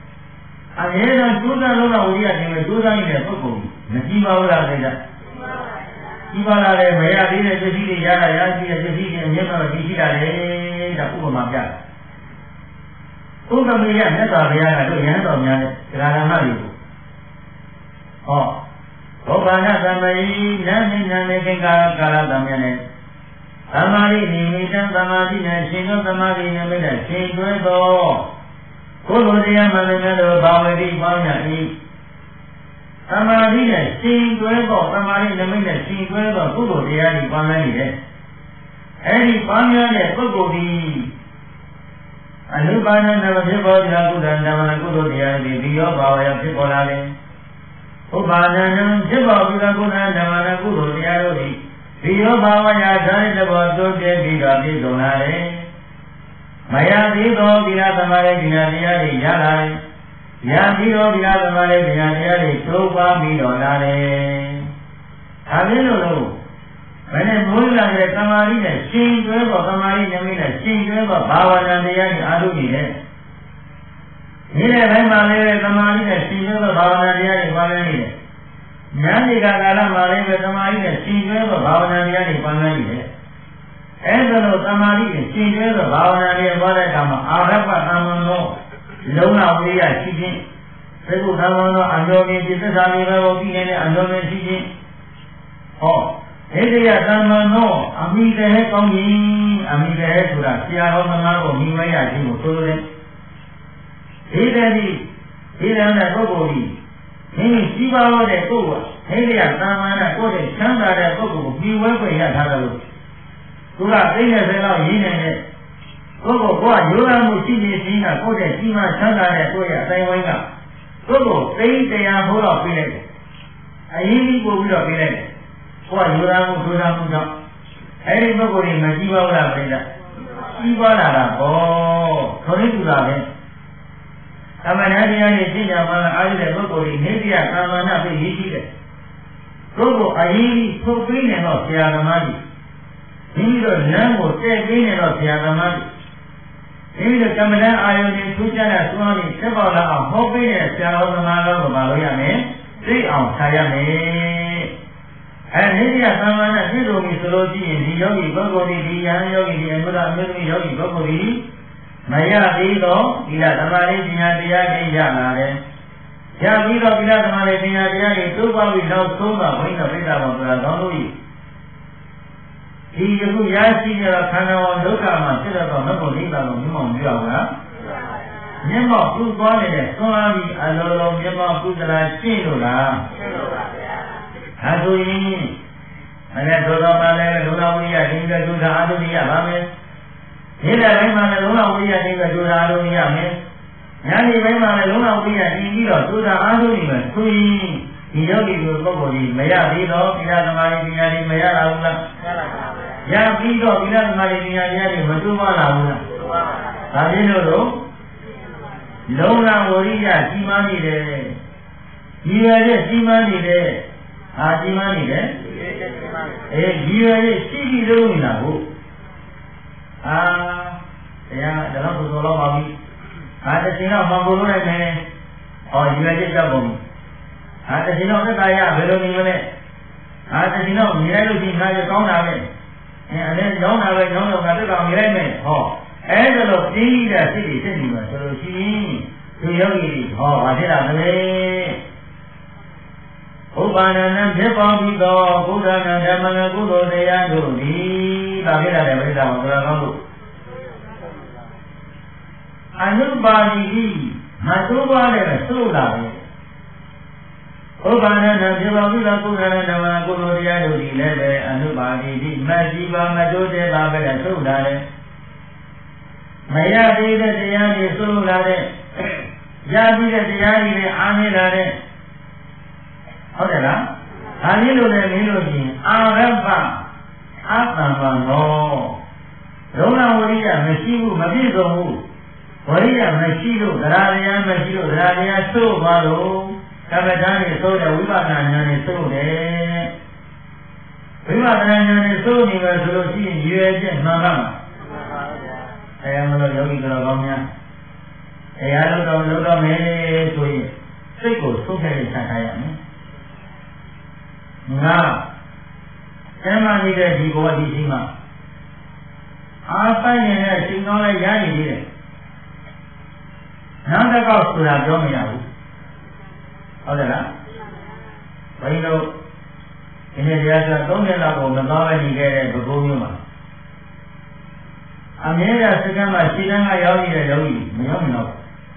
တဲ့အမြဲတမ်းကျိုးစားလုံးတော်ဝိရိယရှင်ပဲကျိုးစားနေတဲ့ပုဂ္ဂိုလ်မကြည့်ပါဘူးလားခင်ဗျာဒီပါလာတယ်မရသေးတဲ့ပစ္စည်းတွေရတာရရှိတဲ့ပစ္စည်းတွေအမြဲတမ်းတည်ရှိတာလေဒါဥပမာပြတယ်ဥပမေရမြတ်စွာဘုရားကတို့ရဟန်းတော်များနဲ့တရားဓမ္မတွေကိုဟောဘောဘာနာသမယိနန်းနေနန်းနေကိကာကာလသမယနဲ့သမာဓိနိမိတံသမာဓိနဲ့ရှင်သောသမာဓိနိမိတ်နဲ့ရှင်တွဲသောကိုယ်လိုတရားမှန်တယ်လို့ဘာဝတိပေါင်းရ၏သမာဓိနဲ့ရှင်တွဲသောသမာဓိနိမိတ်နဲ့ရှင်တွဲသောကုသိုလ်တရားတွေပေါင်းလိုက်တယ်အဲဒီပေါင်းရတဲ့ပုဂ္ဂိုလ်ဒီအနုပါဒနာဖြစ်ပေါ်ကြကုသံဓမ္မကုသိုလ်တရားတွေဒီရောဘာဝရဖြစ်ပေါ်လာတယ်ဥပါဒနာဖြစ်ပေါ်ပြီးတော့ကုသံဓမ္မကုသိုလ်တရားတို့သည်ဒီရောဘာဝရဇာတိတဘောတိုးပြည့်ပြီးတော့ပြည့်စုံလာတယ်မယသေးသောဒီလားသမာဓိဉာဏ်တရားတွေရလာတယ်ရပြီးတော့ဒီလားသမာဓိဉာဏ်တရားတွေတိုးပွားပြီးတော့လာတယ်ဒါဖြစ်လို့လို့ဘယ်နဲ့မိုးလာတဲ့သမာဓိနဲ့ရှင်တွဲပေါ်သမာဓိနမိတ်နဲ့ရှင်တွဲပေါ်ဘာဝနာတရားတွေအားထုတ်နေတယ်ဒီတဲ့ဘက်မှာလည်းသမာဓိနဲ့ရှင်တွဲပေါ်ဘာဝနာတရားတွေပါလဲနေတယ်ဉာဏ်ဒီကကာလမှာလည်းသမာဓိနဲ့ရှင်တွဲပေါ်ဘာဝနာတရားတွေပါလဲနေတယ်အဲဒါလို့သမာဓိနဲ့ရှင်တွဲပေါ်ဘာဝနာတရားပါတဲ့အခါမှာအာရပ္ပသမ္မနောလုံလဝိရိယရှိခြင်းသေကုသမ္မနောအညောမြင်ပြစ္ဆာလေးပဲကိုပြီးနေတဲ့အညောမြင်ရှိခြင်းဟောဣတိယသမ္မနောအမိတဟဲကောင်းကြီးအမိတဟဲဆိုတာဆရာတော်သမားကိုမိမရခြင်းကိုဆိုလိုတယ်ဒီတည်းဒီဒီတည်းနဲ့ပုဂ္ဂိုလ်ကြီးမိမိရှိပါတော့တဲ့ပုဂ္ဂိုလ်ဣတိယသမ္မာနဲ့ကိုယ်တည်းချမ်းသာတဲ့ပုဂ္ဂိုလ်ကိုပြီးဝဲခွင့်ရထားတယ်လို့သူကသိနေစေတော့ရင်းနေတဲ့ပုဂ္ဂိုလ်ကရိုးရာမှုရှိနေခြင်းကကိုယ်တည်းကြီးမှချမ်းသာတဲ့ကိုယ့်ရဲ့အတိုင်းဝိုင်းကပုဂ္ဂိုလ်သိတရားဟောတော့ပြလိုက်တယ်အရင်ကြီးပို့ပြီးတော့ပြလိုက်တယ်ကိုယ်ရိုးရာမှုဒုရာမှုကြောင့်အဲဒီပုဂ္ဂိုလ်တွေမကြည့်ပါဘူးလားပြိတ္တာကြည့်ပါလာတာပေါ့ခေါင်းတူတာပဲသမဏတရားတွေသိကြမှအားရတဲ့ပုဂ္ဂိုလ်တွေနေပြကာမနာပြီးရည်ရှိတယ်ပုဂ္ဂိုလ်အရင်ကြီးထုတ်ပြီးနေတော့ဆရာသမားကြီးဒီလိုလမ်းကိုတည့်ပြီးနေတော့ဆရာသမားကြီးဒီလိုကမ္မဋ္ဌာန်းအာယုန်တွေထူးခြားတဲ့သွမ်းပြီးဆက်ပေါ်လာအောင်ဟောပေးတဲ့ဆရာတော်သမားတော်ကိုမလုပ်ရမယ်သိအောင်ထားရမယ်အဲဒီကသမ္မာနဲ့ပြည့်စုံပြီဆိုလို့ရှိရင်ဒီယောဂီပုဂ္ဂိုလ်ဒီယဟန်ယောဂီဒီအမှုတော်အမျိုးသမီးယောဂီပုဂ္ဂိုလ်ဒီမရသေးတော့ဒီလားသမာဓိပညာတရားတွေရလာတယ်ရပြီးတော့ဒီလားသမာဓိပညာတရားတွေတိုးပွားပြီးနောက်ဆုံးတော့ဘိန်းတော်ပိဋကဘောဆိုတာကောင်းလို့ဤဒီယခုရရှိတဲ့ခန္ဓာဝန်ဒုက္ခမှာဖြစ်တော့မဟုတ်ဘူးနိဗ္ဗာန်ကိုမြင်မောင်ပြအောင်လားမျက်မှောက်ပြုသွားနေတဲ့သွန်အားပြီးအလိုလိုမျက်မှောက်ပြုသလားရှင်းလို့လားရှင်းလို့ပါဗျာဒါဆိုရင်အဲဒါသောတော်မှာလည်းလုံလဝိယဒီကဒုသာအာတုရိယပါမယ်ဒီတဲ့ဘက်မှာလည်းလုံလဝိယဒီကဒုသာအာတုရိယမယ်ညာဒီဘက်မှာလည်းလုံလဝိယဒီပြီးတော့ဒုသာအာတုရိယမယ်ဆိုရင်ဒီယောဂီကိုပုဂ္ဂိုလ်ကြီးမရသေးတော့သီလသမာဓိပညာတွေမရလာဘူးလားရလာပါဘူးရပြီးတော့သီလသမာဓိပညာတရားတွေမတူပါလာဘူးလားတူပါပါဒါဖြစ်လို့တော့လုံလဝိယကြီးမားနေတယ်ဒီရတဲ့ကြီးမားနေတယ်အာကြီးမားနေတယ်အဲဒီရတဲ့ရှိပြီလို့နေတာဟုတ်အာတရားတော့ဘုရားတော်ပါပြီအာတရှင်တော့မဘုလို့နိုင်မယ်ဟောဒီရတဲ့ကြောက်ပုံအာတရှင်တော့သက်သာရဘယ်လိုနေမလဲအာတရှင်တော့မြင်လိုက်လို့ဒီခါကျကောင်းတာပဲအဲအဲ့ဒါကြောင်းတာပဲကြောင်းတော့ကတက်တော်မြင်လိုက်မယ်ဟောအဲ့ဒါလို့ပြင်းတဲ့စိတ်တွေဖြစ်နေမှာဆိုလို့ရှိရင်သူယောဂီဟောဘာဖြစ်လာမလဲဥပါဒနာဖြစ်ပေါ်ပြီးသောဘုရားနာဓမ္မနာကုသိုလ်တရားတို့သည်ဒါဖြစ်လာတဲ့ဝိသမှာဆိုတာကောင်းလို့အနုပါတိဤမတိုးပါနဲ့သို့လာပဲဥပါဒနာဖြစ်ပေါ်ပြီးသောဘုရားနာဓမ္မနာကုသိုလ်တရားတို့သည်လည်းပဲအနုပါတိဤမကြည်ပါမတိုးတဲ့ပါပဲသို့လာတယ်မရသေးတဲ့တရားတွေသို့လာတဲ့ရပြီးတဲ့တရားတွေနဲ့အားနည်းလာတဲ့ဟုတ်တယ်လားဒါလေးလိုလည်းမင်းလို့ရှိရင်အာရပ္ပအတ္တမနောလုံလဝရိယမရှိဘူးမပြည့်စုံဘူးဝရိယမရှိလို့သရတရားမရှိလို့သရတရားသို့ပါလို့ကမ္မဋ္ဌာန်းနဲ့သို့တဲ့ဝိပဿနာဉာဏ်နဲ့သို့တယ်ဝိပဿနာဉာဏ်နဲ့သို့နေမယ်ဆိုလို့ရှိရင်ရွယ်ချက်မှန်ပါမှာအဲမလို့ယောဂီတော်ကောင်းများတရားလို့တော့လို့တော့မယ်ဆိုရင်စိတ်ကိုသုတ်ခဲ့ရချထားရမယ်ငါဆမ်းမနေတဲ့ဒီဘဝဒီရှိမှအားဆိုင်နေတဲ့ရှင်ကောင်းလည်းရနေသေးတယ်နောက်တစ်ခေါက်ဆိုတာပြောမရဘူးဟုတ်တယ်လားဘယ်လိုဒီနေ့တရားဆိုသုံးနှစ်လောက်ကိုမသွားပဲနေခဲ့တဲ့ဘုကုမျိုးမှာအမြဲတမ်းစကမ်းမှာရှင်းတန်းကရောက်နေတဲ့ယောဂီမရောက်မလို့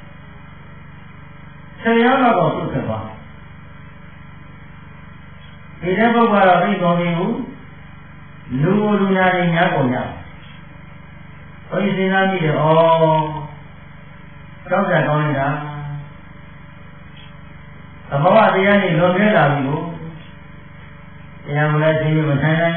ဆယ်ရောက်တော့သူ့ဆက်သွားဒီတဲ့ပုဂ္ဂိုလ်ကတော့သိကုန်ပြီဘူးလူလူညာတွေညာကုန်ကြဘုရားရှင်သားကြီးရောတောက်ကြကောင်းနေတာသဘောဝတရားကြီးလွန်ခဲ့လာပြီကိုတရားမလဲသိမထိုင်နိုင်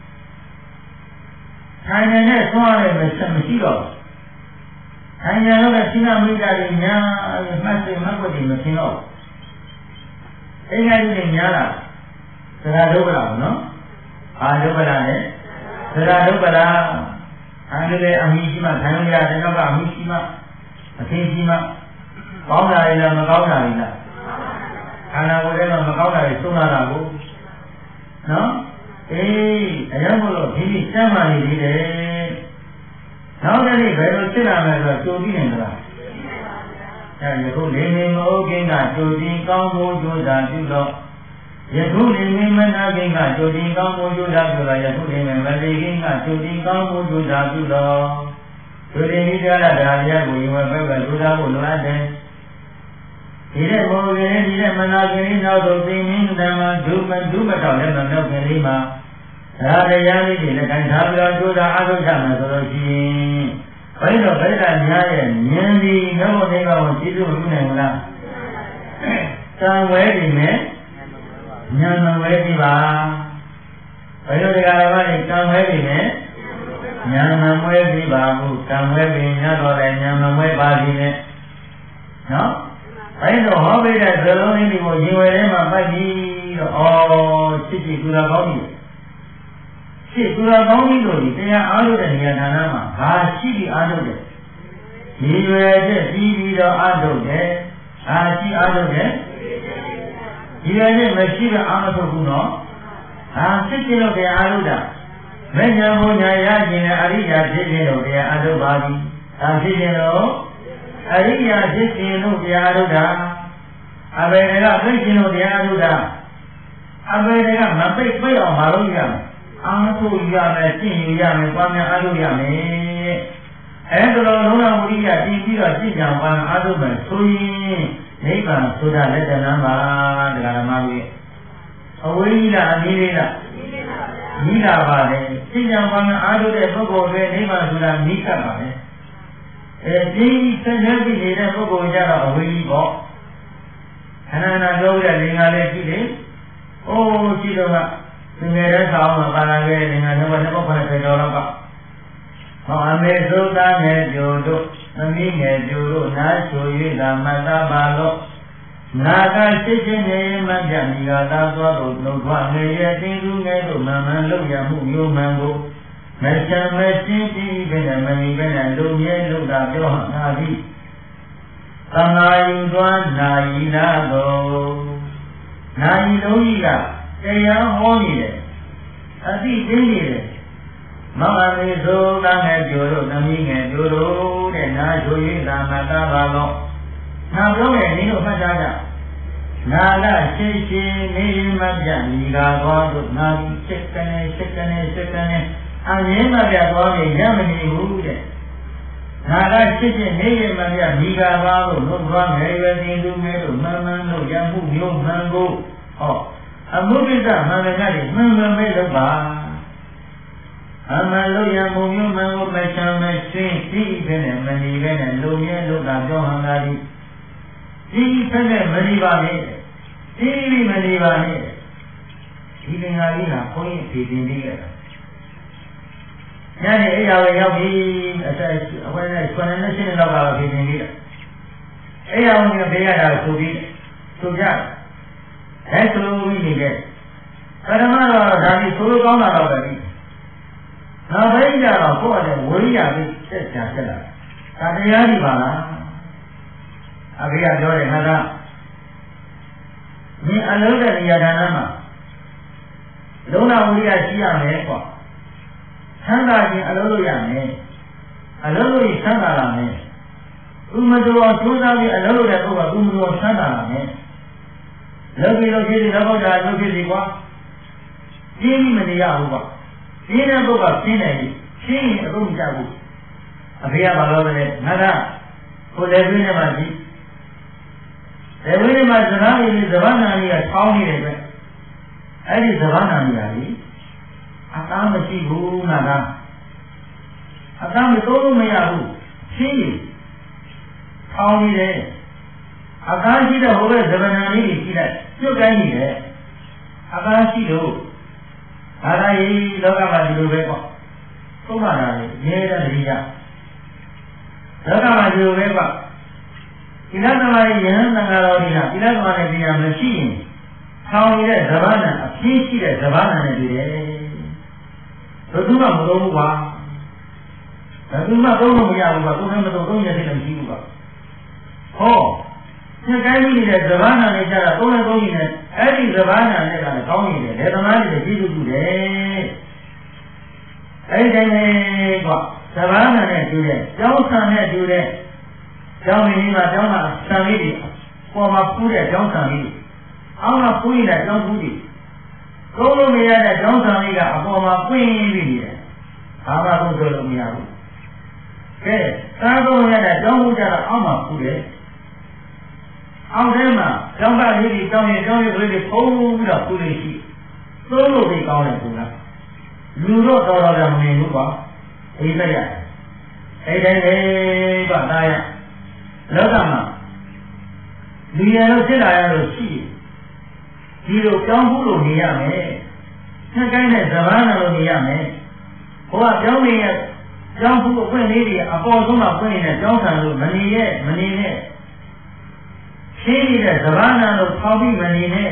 ထိုင်နေတဲ့ဆွမ်းရတဲ့မရှိတော့ထိုင်နေတော့စိနာမိတာတွေညာမှတ်စိတ်မှတ်ကိုဒီမသိတော့အဲ့ဒီကြီးညာလာသရဒုက္ခလားနော်အာဒုက္ခလားနဲ့သရဒုက္ခလားအဲ့ဒီလေအမိရှိမှထိုင်လို့ရတယ်တော့ကအမိရှိမှအသိရှိမှကောင်းတာရည်လားမကောင်းတာရည်လားခန္ဓာကိုယ်ထဲမှာမကောင်းတာတွေသုံးလာတာကိုနော်အေးအရင်ကလို့ဒီစမ်းမှနေသေးတယ်နောက်တစ်နေ့ဘယ်လိုဖြစ်လာမလဲဆိုတော့ကြိုပြီးနေကြလားအဲယခုနေနေမဟုတ်ခင်ကကြိုပြီးကောင်းဖို့ကြိုးစားပြုတော့ယခုနေနေမနာခင်ကကြိုပြီးကောင်းဖို့ကြိုးစားပြုတော့ယခုနေမလေးခင်ကကြိုပြီးကောင်းဖို့ကြိုးစားပြုတော့ဒီနေ့ဒီကြလာတရားတရားကိုယဝဘက်ကကြိုးစားဖို့လိုအပ်တယ်ဒီတဲ့ဘုရားဒီတဲ့မနာခင်နောက်တော့သိမင်းဓမ္မဒုမဒုမတော်လည်းမမြောက်ခင်လေးမှာဒါတရားလေးတွေလည်းခံထားပြီးတော့ကြိုးစားအားထုတ်ကြမှာဆိုလို့ရှိရင်ဘယ်တော့ဗိဒ္ဓညာရဲ့ဉာဏ်ဒီနှုတ်နေပါကိုသိလို့မနိုင်ဘူးလားကံဝဲနေမယ်ဉာဏ်မဝဲပြီပါဘယ်လိုတရားတော်ကကံဝဲနေမယ်ဉာဏ်မဝဲပြီပါဘူးကံဝဲပြီညတော့လည်းဉာဏ်မဝဲပါပြီနဲ့နော်ဘယ်တော့ဟောပေးတဲ့ဇလုံးလေးတွေကိုရင်ဝဲထဲမှာပတ်ပြီးတော့အော်စစ်စစ်ကူတာကောင်းပြီစစ်ကူတာကောင်းပြီလို့ဒီတရားအားထုတ်တဲ့နေရာဌာနမှာဘာရှိပြီးအားထုတ်တယ်ဒီရွယ်ချက်ပြီးပြီးတော့အားထုတ်တယ်အာရှိအားထုတ်တယ်ဒီရွယ်ချက်မရှိတော့အားမထုတ်ဘူးနော်အာစစ်စစ်လို့တရားအားထုတ်တာမဉ္ဇဉ်ဘုညာရခြင်းနဲ့အရိယာဖြစ်ခြင်းတို့တရားအားထုတ်ပါသည်ဒါဖြစ်ခြင်းတော့အရိယာဖြစ်ခြင်းတို့တရားအားထုတ်တာအဘယ်တွေကပြည့်ခြင်းတို့တရားအားထုတ်တာအဘယ်တွေကမပိတ်ပိတ်အောင်မလုပ်ရမယ်အားထုတ်ရမယ်ရှင်းရမယ်ပွားများအားထုတ်ရမယ်အဲဒါလိုလုံးဝဝိရိယတည်ပြီးတော့ရှင်းကြံပါအားထုတ်မယ်ဆိုရင်နိဗ္ဗာန်ဆိုတာလက်တဏမှာတရားဓမ္မကြီးအဝိရိယအနည်းလေးလားမိတာပါလေရှင်းကြံပါများအားထုတ်တဲ့ပုဂ္ဂိုလ်တွေနိဗ္ဗာန်ဆိုတာမိကပ်ပါလေအဲဒီဆက်ရပြီးနေတဲ့ပုဂ္ဂိုလ်ကြတော့အဝိရိပေါ့ခန္ဓာနာပြောရတဲ့လင်္ကာလေးရှိတယ်။အိုးရှိတော့ကသင်္ကေတဆောင်မှာပါလာခဲ့တဲ့ငါတို့ကတော့ဘုရားပြေတော်တော့ကဟောအမေသုသာငယ်ကျို့တို့သမီးငယ်ကျို့တို့နားချို၍သာမတ်သားပါလို့နာကရှိချင်းနေမှပြမိကသာသွားတို့နှုတ်ထွက်ငယ်ရဲ့တင်းသူငယ်တို့မမှန်လို့ရမှုမျိုးမှန်ကိုမချမ်းမရှင်းပြီးပဲမမီပဲလူမြဲလူသာပြောဟနာသည်သံဃာယူသွားနာယီနာတော်နာယီလုံးကြီးကတရားဟောနေတယ်အသိသိနေတယ်မမမေသောကငယ်ကျိုးတို့သမီးငယ်ကျိုးတို့တဲ့နာချို၍သာမတာပါတော့နောက်တော့လည်းဒီလိုမှတ်သားကြနာလရှိရှိနေမပြမိကာကောတို့နာပြီးစိတ်ကနေစိတ်ကနေစိတ်ကနေအငြင်းမပြသွားရင်ရမနေဘူးတဲ့နာလရှိရှိနေမပြမိကာကောတို့ဘုရားငယ်ရွယ်တင်သူငယ်တို့မှန်မှန်လို့ရမှုမျိုးမှန်ကိုဟောအမှုကိစ္စမှန်တယ်ကြတယ်မှန်မှန်ပဲလုပ်ပါအမှန်လို့ရမှုမျိုးမှန်ကိုမချမ်းမရှင်းဒီပဲနဲ့မနေပဲနဲ့လူမြဲလူကပြောဟန်လာသည်ဒီဖက်နဲ့မနေပါနဲ့ဒီလိမနေပါနဲ့ဒီသင်္ဃာကြီးကဘုန်းကြီးဖြေတင်ပြီးခဲ့တာညနေအိယာဝရောက်ပြီအဆက်အဝဲနဲ့ဆွမ်းနေရှင်းလောက်ကတော့ဖြေတင်ပြီးတာအိယာဝင်ကဘေးရတာဆိုပြီးဆိုကြအဲဆိုလို့ပြီးနေခဲ့ပထမတော့ဒါကြီးဆိုလို့ကောင်းတာတော့ပဲနောက်ပိုင်းကျတော့ကိုယ့်အတဲ့ဝိရိယပြီးဆက်ချာဆက်လာဒါတရားကြီးပါလားအဖေကပြောတယ်ငါကမင်းအလုံးတဲ့နေရာဌာနမှာလူလုံးဝဝိရိယရှိရမယ်ကွာချမ်းသာခြင်းအလုံးလို့ရမယ်အလုံးလို့ချမ်းသာလာမယ်သူမတော်ကျိုးစားပြီးအလုံးလို့တဲ့ပုဂ္ဂိုလ်ကသူမတော်ချမ်းသာလာမယ်လောကီလောကီလောကဓာတ်လောကီဒီကွာပြင်းမနေရဘူးကွာပြင်းတဲ့ပုဂ္ဂိုလ်ပြင်းတယ်ရှင်းရင်အကုန်ကြဘူးအဖေကဘာလို့လဲငါကကိုယ်လည်းပြင်းနေမှာရှိတယ်ဝိနည်းမှာသဘာဝကြီးသဘာနာကြီးကထောင်းနေတယ်ပဲအဲ့ဒီသဘာနာကြီးကလေအသားမရှိဘူးငါကအသားမတိုးလို့မရဘူးရှင်းရင်ထောင်းနေတယ်အသားရှိတဲ့ဟိုဘက်သဘာနာလေးကြီးရှိလိုက်ပြုတ်တိုင်းနေတယ်အသားရှိလို့ဒါသာကြီးလောကမှာဒီလိုပဲပေါ့သုံးပါတာလေရဲတဲ့တတိယလောကမှာဒီလိုပဲပေါ့ဒီလသမารယဟန်သံဃာတော်တွေကဒီလသမารနဲ့တရားမရှိရင်ဆောင်းနေတဲ့ဇဘာနာအပြည့်ရှိတဲ့ဇဘာနာနဲ့တွေ့တယ်ဘယ်သူမှမသုံးဘူးကွာဘယ်သူမှသုံးလို့မရဘူးကွာသူလည်းမသုံးသုံးရတဲ့မရှိဘူးကွာဟောသင်္ကိုင်းကြီးနေတဲ့ဇဘာနာနဲ့ကြတာသုံးလည်းသုံးနေတယ်အဲ့ဒီဇဘာနာနဲ့ကလည်းကောင်းနေတယ်လေသမားတွေကြည့်လို့ကြည့်တယ်အဲ့ဒီတိုင်းပဲကွာဇဘာနာနဲ့တွေ့တယ်ကျောင်းဆံနဲ့တွေ့တယ်ကျောင်းကြီးမှာကျောင်းမှာဆံလေးတွေပေါ်မှာပူးတဲ့ကျောင်းဆံလေးအောက်မှာပူးနေတဲ့ကျောင်းပူးတွေသုံးလို့မရတဲ့ကျောင်းဆံလေးကအပေါ်မှာပွင့်ပြီးနေတယ်ဘာမှသုံးလို့မရဘူးကဲစားသုံးရတဲ့ကျောင်းပူးကြတော့အောက်မှာပူးတယ်အောက်ထဲမှာကျောင်းသားလေးတွေကျောင်းရင်ကျောင်းရွယ်လေးတွေပုံပြီးတော့ပူးလေးရှိသုံးလို့ပြီးကောင်းတယ်ကွာလူတော့တော်တော်လည်းမနေဘူးကွာအေးလိုက်ရအဲ့တိုင်းပဲကွာသားရလောကမှာလူရလို့ဖြစ်လာရလို့ရှိဒီလိုကြောင်းမှုလို့နေရမယ်ဆက်ကိုင်းတဲ့ဇဘာနာလို့နေရမယ်ဘုရားကြောင်းနေရကြောင်းမှုအပွင့်လေးတွေအပေါ်ဆုံးမှာပွင့်နေတဲ့ကြောင်းဆံလို့မနေရဲ့မနေနဲ့ရှင်းနေတဲ့ဇဘာနာလို့ဖောက်ပြီးမနေနဲ့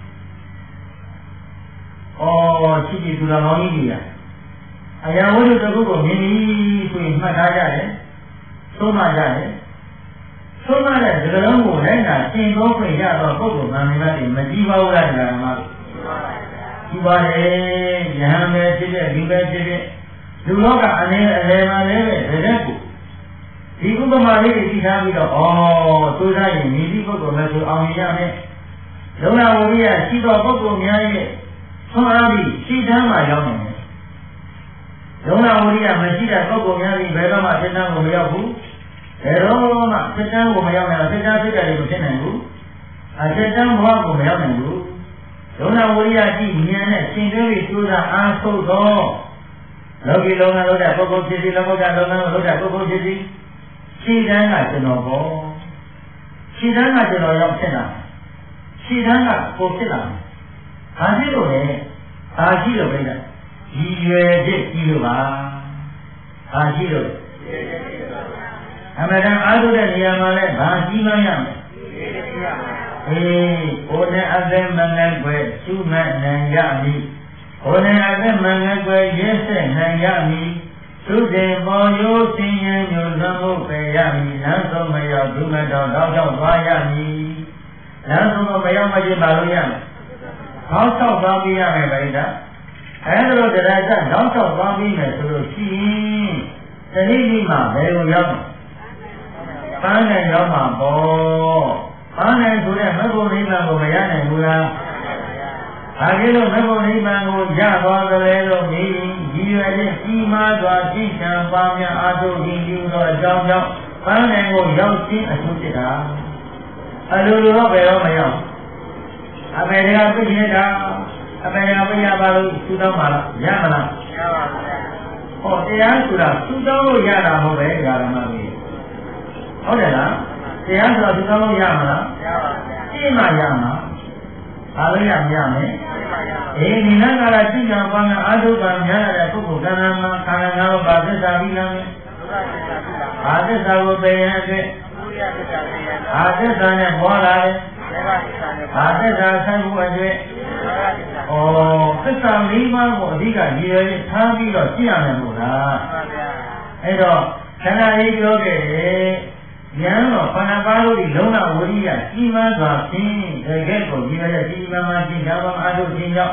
ဩရှိကြည့်သူတော်ကောင်းကြီးကြီးအရာဝတ္ထုတစ်ခုကိုမြင်ပြီးဆိုရင်မှတ်ထားကြတယ်သုံးမှကြတယ်သုံးမှတဲ့ဒီလိုမျိုးကိုလိုက်တာသင်သုံးခွင့်ရတော့ပုဂ္ဂိုလ်မှန်မှန်တွေမကြည့်ပါဘူးလားဓမ္မတို့ကြည့်ပါလေယဟန်ပဲဖြစ်တဲ့ဒီပဲဖြစ်တဲ့လူလောကအနေအလဲမှာလည်းပဲတဲ့ကိုဒီဥပမာလေးကိုကြည့်ထားပြီးတော့ဩသိုးသားရင်မြည်ပြီးပုဂ္ဂိုလ်လည်းဆိုအောင်ရမယ်လုံလဝိရိယရှိသောပုဂ္ဂိုလ်များရဲ့ဆွမ်းအားပြီးရှိတမ်းမှရောက်နေတယ်လုံလဝိရိယမရှိတဲ့ပုဂ္ဂိုလ်များကြီးဘယ်တော့မှစိတ်တမ်းကိုမရောက်ဘူးဘယ်တော့မှစိတ်တမ်းကိုမရောက်နိုင်စိတ်တမ်းဖြစ်တယ်လို့ဖြစ်နိုင်ဘူးအစိတ်တမ်းဘဝကိုမရောက်နိုင်ဘူးလုံလဝိရိယရှိဉာဏ်နဲ့ရှင်သေးပြီးကျိုးစားအားထုတ်တော့လောကီလုံလလို့တဲ့ပုဂ္ဂိုလ်ဖြစ်ပြီးလောကုတ္တလုံလလို့တဲ့ပုဂ္ဂိုလ်ဖြစ်ပြီးရှိတမ်းကကျွန်တော်ပေါ့ရှိတမ်းကကျွန်တော်ရောက်ဖြစ်လာရှိတမ်းကကိုဖြစ်လာဘာဖြစ်လို့လဲဘာရှိလို့ပဲလားဒီရွယ်ဖြစ်ကြီးလို့ပါဘာရှိလို့အမှန်တန်အားထုတ်တဲ့နေရာမှာလည်းဘာကြီးမှန်းရမယ်အေးဘုန်းနဲ့အသက်မငယ်ွယ်သူ့မဲ့နိုင်ရမည်ဘုန်းနဲ့အသက်မငယ်ွယ်ရဲဆက်နိုင်ရမည်သူတဲ့ပေါ်ရိုးစင်ရင်မျိုးလွန်ဖို့ပဲရမည်လမ်းဆုံးမရောက်သူမတော်တော့တော့သွားရမည်လမ်းဆုံးမရောက်မချင်းပါလို့ရမယ်ဟောက်ဆောက်သွားပြီးရမယ်ဗိဒါအဲဒါလိုတရားကျတောက်ဆောက်သွားပြီးမယ်ဆိုလို့ရှိရင်တတိတိမှာဘယ်လိုရောက်ပန်းနိုင်ရောက်မှာပေါ့ပန်းနိုင်ဆိုတဲ့မဂ္ဂုနိဗ္ဗာန်ကိုမရနိုင်ဘူးလားဒါကြလို့မဂ္ဂုနိဗ္ဗာန်ကိုရသွားကြလေလို့မြည်ရည်ရွယ်ခြင်းကြီးမားစွာသိချမ်းပါများအားထုတ်ခြင်းပြုသောအကြောင်းကြောင့်ပန်းနိုင်ကိုရောက်ခြင်းအကျိုးဖြစ်တာအလိုလိုတော့ဘယ်တော့မရောက်အမေတွေကပြည့်နေတာအမေကပြရပါလို့သူတော်မှာလားရမလားရပါဘူးဟောတရားဆိုတာသူတော်လို့ရတာမဟုတ်ပဲဓမ္မကြီးဟုတ်တယ်လားတရားဆိုတာသူတော်လို့ရမလားရပါဘူးရှင်းမှရမှာဘာလို့ရမရမလဲအေးဒီနာကလာသိညာပါငါအာထုကများရတဲ့ပုဂ္ဂိုလ်ကံမှာခန္ဓာငါးပါးသစ္စာပြီးလာမယ်ဘာသစ္စာကိုသိရတဲ့ဘာသစ္စာနဲ့ပေါ်လာတယ်ဘာသစ္စာဆိုင်ဖို့အတွက်ဩသစ္စာ၄ပါးကိုအဓိကရည်ရွယ်ထားပြီးတော့ကြည့်ရမယ်မို့လားအဲ့တော့ခန္ဓာလေးပြောခဲ့တယ်ဉာဏ်တော်ခန္ဓာပါးတို့ဒီလုံးဝဝိရိယကြီးမားစွာဖြင့်တကယ်ကိုဒီမဲ့ကြီးမားမှကြီးဒါမှအားထုတ်ခြင်းကြောင့်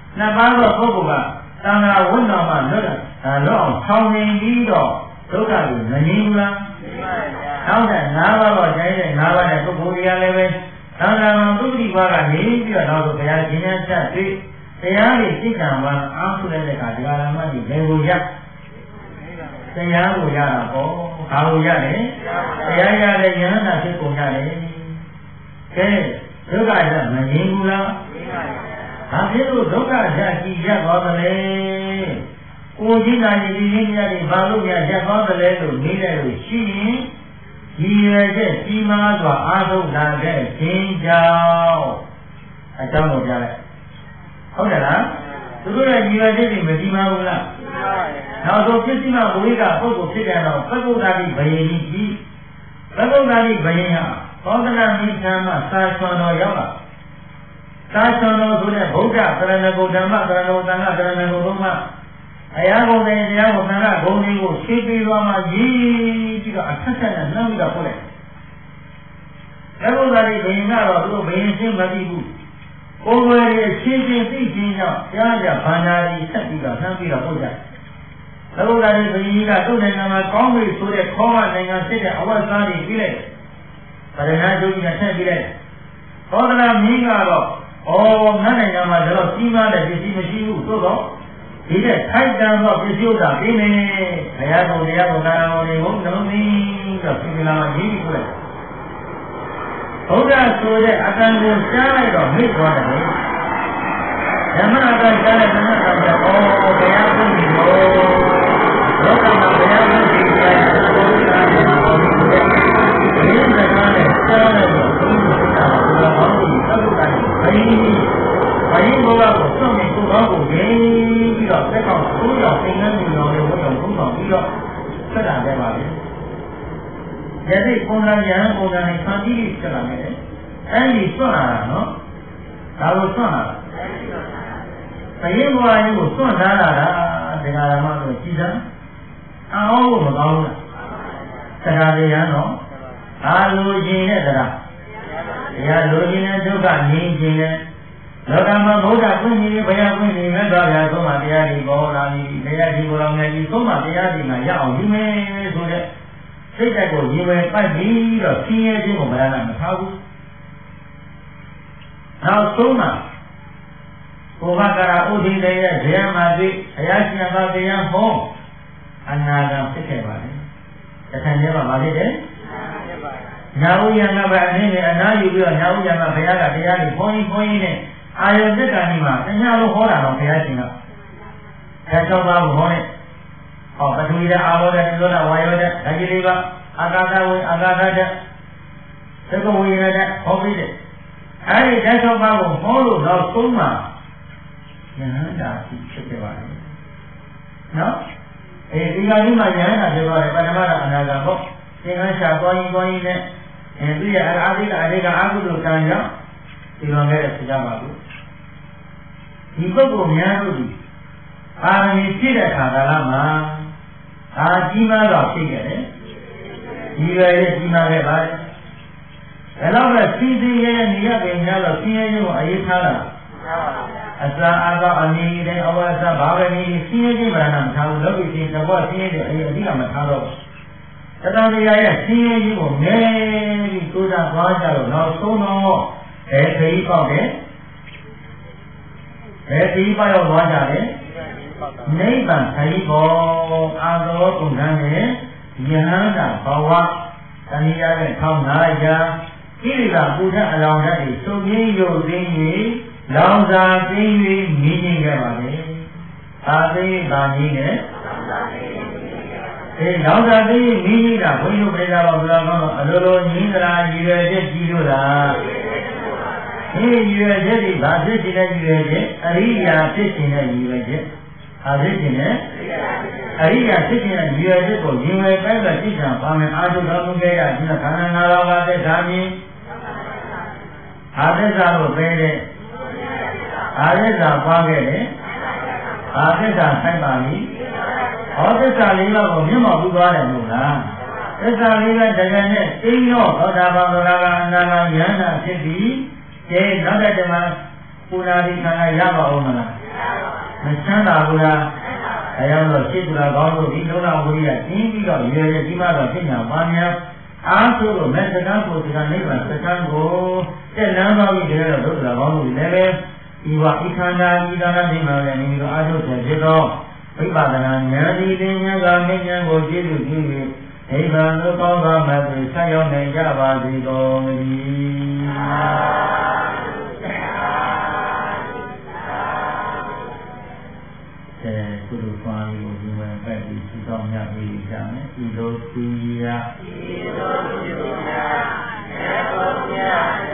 နှစ်ပါးသောပုဂ္ဂိုလ်ကသံဃာဝိတော်မှလွတ်တာလွတ်အောင်ဆောင်နေပြီးတော့ဒုက္ခကိုမငြင်းဘူးလားနောက်တဲ့ငါးပါးတော့ကျန်တဲ့ငါးပါးနဲ့ပုဂ္ဂိုလ်တရားလည်းပဲသံဃာမှာသုတိပါးကနေပြီးတော့နောက်ဘုရားရှင်ရဲ့ချက်ပြီးတရားကိုသိက္ခာမှာအားထုတ်တဲ့အခါဒီကရမကြီးဘယ်ကိုရတရားကိုရတာပေါ့ဘာကိုရတယ်တရားရတဲ့ဉာဏ်သာဖြစ်ကုန်ရတယ်ကဲဒုက္ခရမငြင်းဘူးလားဘာဖြစ်လို့ဒုက္ခရကြည်ရသွားသလဲကိုကြီးနာကြီးဒီနည်းများတွေဘာလို့ရရသွားသလဲလို့နေတယ်လို့ရှိရင်ဒီရတဲ့ကြီးမားစွာအာထုလာတဲ့ခြင်းကြောင့်အကြောင်းကိုပြလိုက်ဟုတ်တယ်လားသူတို့ရဲ့ရည်ရွယ်ချက်တွေမကြီးမားဘူးလားနောက်ဆုံးပစ္စည်းမဝိကပုဂ္ဂိုလ်ဖြစ်တဲ့တော့ပက္ကုဒ္ဒတိဘယင်ကြီးပက္ကုဒ္ဒတိဘယင်ဟာသောတနာမိသံမှာသာချွန်တော်ရောက်လာသာချွန်တော်ဆိုတဲ့ဗုဒ္ဓသရဏဂုဓမ္မသရဏဂုသံဃသရဏဂုသုံးမှာအရာကုန်တဲ့တရားကိုသံဃဂုံတွေကိုရှင်းပြီးသွားမှရည်ပြီးတော့အထက်ထက်နဲ့နှမ်းပြီးတော့ပို့လိုက်ပက္ကုဒ္ဒတိဘယင်ကတော့သူတို့ဘယင်ရှင်းမသိဘူးကိုယ်ွယ်ရဲ့ရှင်းရှင်းသိခြင်းကြောင့်ကြားကြဘာသာကြီးဆက်ပြီးတော့နှမ်းပြီးတော့ပို့ကြသဘုဒ္ဓရဲ့ဘုရားကသူ့နိုင်ငံမှာကောင်းပြီဆိုတဲ့ခေါင်းမနိုင်ငံဖြစ်တဲ့အဝတ်စားတွေပြီးလိုက်ဗရဏဒုတိယဆက်ပြီးလိုက်သောတနာမင်းကတော့ဩငါနိုင်ငံမှာတော့ကြီးမားတဲ့ပစ္စည်းမရှိဘူးသို့တော့ဒီတဲ့ထိုက်တန်သောပစ္စည်းဥစ္စာပြီးမယ်ဘုရားကိုတရားကိုနာတော်တွေကိုနှလုံးသွင်းတော့ပြင်လာမှရေးပြီးပို့လိုက်ဘုရားဆိုတဲ့အတန်ကိုကြားလိုက်တော့မိသွားတယ်ဓမ္မအတန်ကြားတဲ့ဓမ္မအတန်ကဩဘုရားကိုဒီလိုလောကမှာဘုရားကိုဒီလိုဘုရားကိုဒီလိုဒီစကားနဲ့ကြားလိုက်တော့ဒီလိုဘုရားဘောင်းကိုသတ်လို့တယ်ဘယ်ဘယ်ဘုရားကိုစွန့်ပြီးကိုယ်တော်ကိုရင်းပြီးတော့သက်ကောင်ကိုယ်တော်သင်္ကန်းကိုတော်လေးဝတ်တော်ကိုတော်ပြီးတော့ဆက်တာပဲပါလေယနေ့ပုံစံရဟန်းပုံစံနဲ့ခံပြီးဆက်လာမယ်အဲ့ဒီစွန့်လာတာနော်ဒါကိုစွန့်လာတာဘယင်းဘဝကြီးကိုစွန့်ထားလာတာဒီကရမလို့ကြည်စမ်းအောင်းမကောင်းဘူးတရားတရားနော်ဘာလိုချင်တဲ့တရားတရားလိုချင်တဲ့ဒုက္ခငြိမ်းခြင်းနဲ့လောကမှာဘုရားပွင့်ကြီးဘုရားပွင့်ကြီးမြတ်စွာဘုရားသုံးပါတရားတွေပေါ်လာပြီတရားဒီပေါ်လာမယ်ဒီသုံးပါတရားတွေမှာရအောင်ယူမယ်ဆိုတဲ့စိတ်ဓာတ်ကိုရည်ဝယ်ပိုက်ပြီးတော့ဆင်းရဲခြင်းကိုမရနိုင်မထားဘူးနောက်ဆုံးမှာကိုဘကရာဥဒိတေရဲ့ဇေယမှာသိဘုရားရှင်ဘာတရားဟောအနာဂတ်ဖြစ်ခဲ့ပါလေတခါကျမှမဖြစ်တယ်ညာဥယံကပဲအနေနဲ့အနာယူပြီးတော့ညာဥယံကဘုရားကတရားကိုဘုန်းကြီးဘုန်းကြီးနဲ့အာယုသက္ကဏီမှာတ냐လို့ဟောတာတော့ဘုရားရှင်ကအဲတော့ဘာကိုဟောလဲဟောပထဝီဓာတ်အာဘောဓာတ်သစ္စာဝါယောဓာတ်ဓာတ်ကြီးတွေကအာကာသဝိအာကာသဓာတ်သက္ကဝိညာဉ်ဓာတ်ဟောပြီးတယ်အဲဒီဓာတ်၆ပါးကိုဟောလို့တော့သုံးမှာဉာဏ်ဓာတ်ဖြစ်ခဲ့ပါလေနော်အဲဒီကနေ့မှဉာဏ်ဓာတ်ဖြစ်သွားတယ်ပထမကအနာဂတ်ပေါ့သင်္ခါရှာသွားရင်သွားရင်နဲ့အဲဒီရဲ့အာရိကအရိကအကုသိုလ်ကံကြောင့်ဒီလိုနဲ့ဖြစ်ကြပါဘူးဒီပုဂ္ဂိုလ်များတို့ဒီအာရဏီဖြစ်တဲ့ခါကာလမှာအာကြီးမားတော့ဖြစ်ခဲ့တယ်ဒီရရဲ့ကြီးမားခဲ့ပါတယ်ဒါတော့ပဲစီစီရဲ့နေရပင်များတော့ဆင်းရဲခြင်းကိုအရေးထားတာအစာအာသောအနည်းတဲ့အဝါစဘာပဲနေဆင်းရဲခြင်းဗရဏမထားဘူးလောကီရှင်သဘောဆင်းရဲတဲ့အရေးအဓိကမထားတော့တတန်တရားရဲ့ဆင်းရဲခြင်းကိုမဲပြီးကိုးစားသွားကြတော့နောက်ဆုံးတော့ဘယ်ခရီးပေါက်တယ်ဘယ်ခရီးပေါက်ရောက်သွားကြတယ်နိဗ္ဗာန်ခရီးပေါ်အာသောကုဏ္ဏနဲ့ယဟန္တာဘဝတဏှာရဲ့ထောင်းနာရာဣရိကာပူဇအလောင်းဓာတ်ကိုသုံးရင်းရုပ်သိ၍လောင်စာသိ၍မြင်နေကြပါလေအာသိပါကြီးနဲ့အဲလောင်စာသိ၍မြင်နေတာဘုန်းကြီးတို့ပြတာပါဘုရားကောအလိုလိုညင်းသလားရည်ရွယ်ချက်ကြည့်လို့လားဒီရည်ရွယ်ချက်ဒီဘာဖြစ်ခြင်းနဲ့ရည်ရွယ်ချက်အရိယာဖြစ်ခြင်းနဲ့ရည်ရွယ်ချက်အာဖြစ်ခြင်းနဲ့အရိယာဖြစ်ခြင်းနဲ့ရည်ရွယ်ချက်ကိုရင်ဝယ်ပဲပဲသိချင်ပါမယ်အာထုတော်မူခဲ့ရခြင်းခန္ဓာငါးပါးပါသက်သာမည်အာသစ္စာကိုပဲတဲ့အာသစ္စာပွားခဲ့တယ်အာသစ္စာဆိုင်ပါလိဟောသစ္စာလေးပါးကိုမြင့်မောက်ပြီးသွားတယ်မို့လားသစ္စာလေးပါးတကယ်နဲ့သိရောသောတာပန်သောတာပန်အနာဂတ်ယန္တာဖြစ်ပြီးကျဲနောက်တဲ့တမပူနာတိခန္ဓာရပါအောင်မလားမချမ်းသာဘူးလားအဲကြောင့်လို့စိတ်ကကောင်းလို့ဒီဒုက္ခဝိရိယကျင်းပြီးတော့ရွယ်ရဒီမှာတော့သိညာပါများအားဆိုလို့မဲ့စကားကိုဒီကနိဗ္ဗာန်စကားကိုတက်လမ်းသွားပြီးတည်းတော့ဒုက္ခကောင်းလို့လည်းပဲဒီဝဣခန္ဓာဤသာနာဒီမှာလည်းနေပြီးတော့အာထုဆယ်ဖြစ်တော့ဝိပဿနာဉာဏ်ဒီပညာကမဉ္ဇဉ်ကိုကြည့်လို့ကြည့်ပြီးနိဗ္ဗာန်ကိုကောင်းသောမဲ့ကိုဆက်ရောက်နိုင်ကြပါစေတော်မူအဲကုသိုလ်သွားပြီးဒီမှာပဲဒီသောင်းမြတ်ပြီးကြမယ်ဒီလိုသူရာဒီလိုသူရာသေဘုရား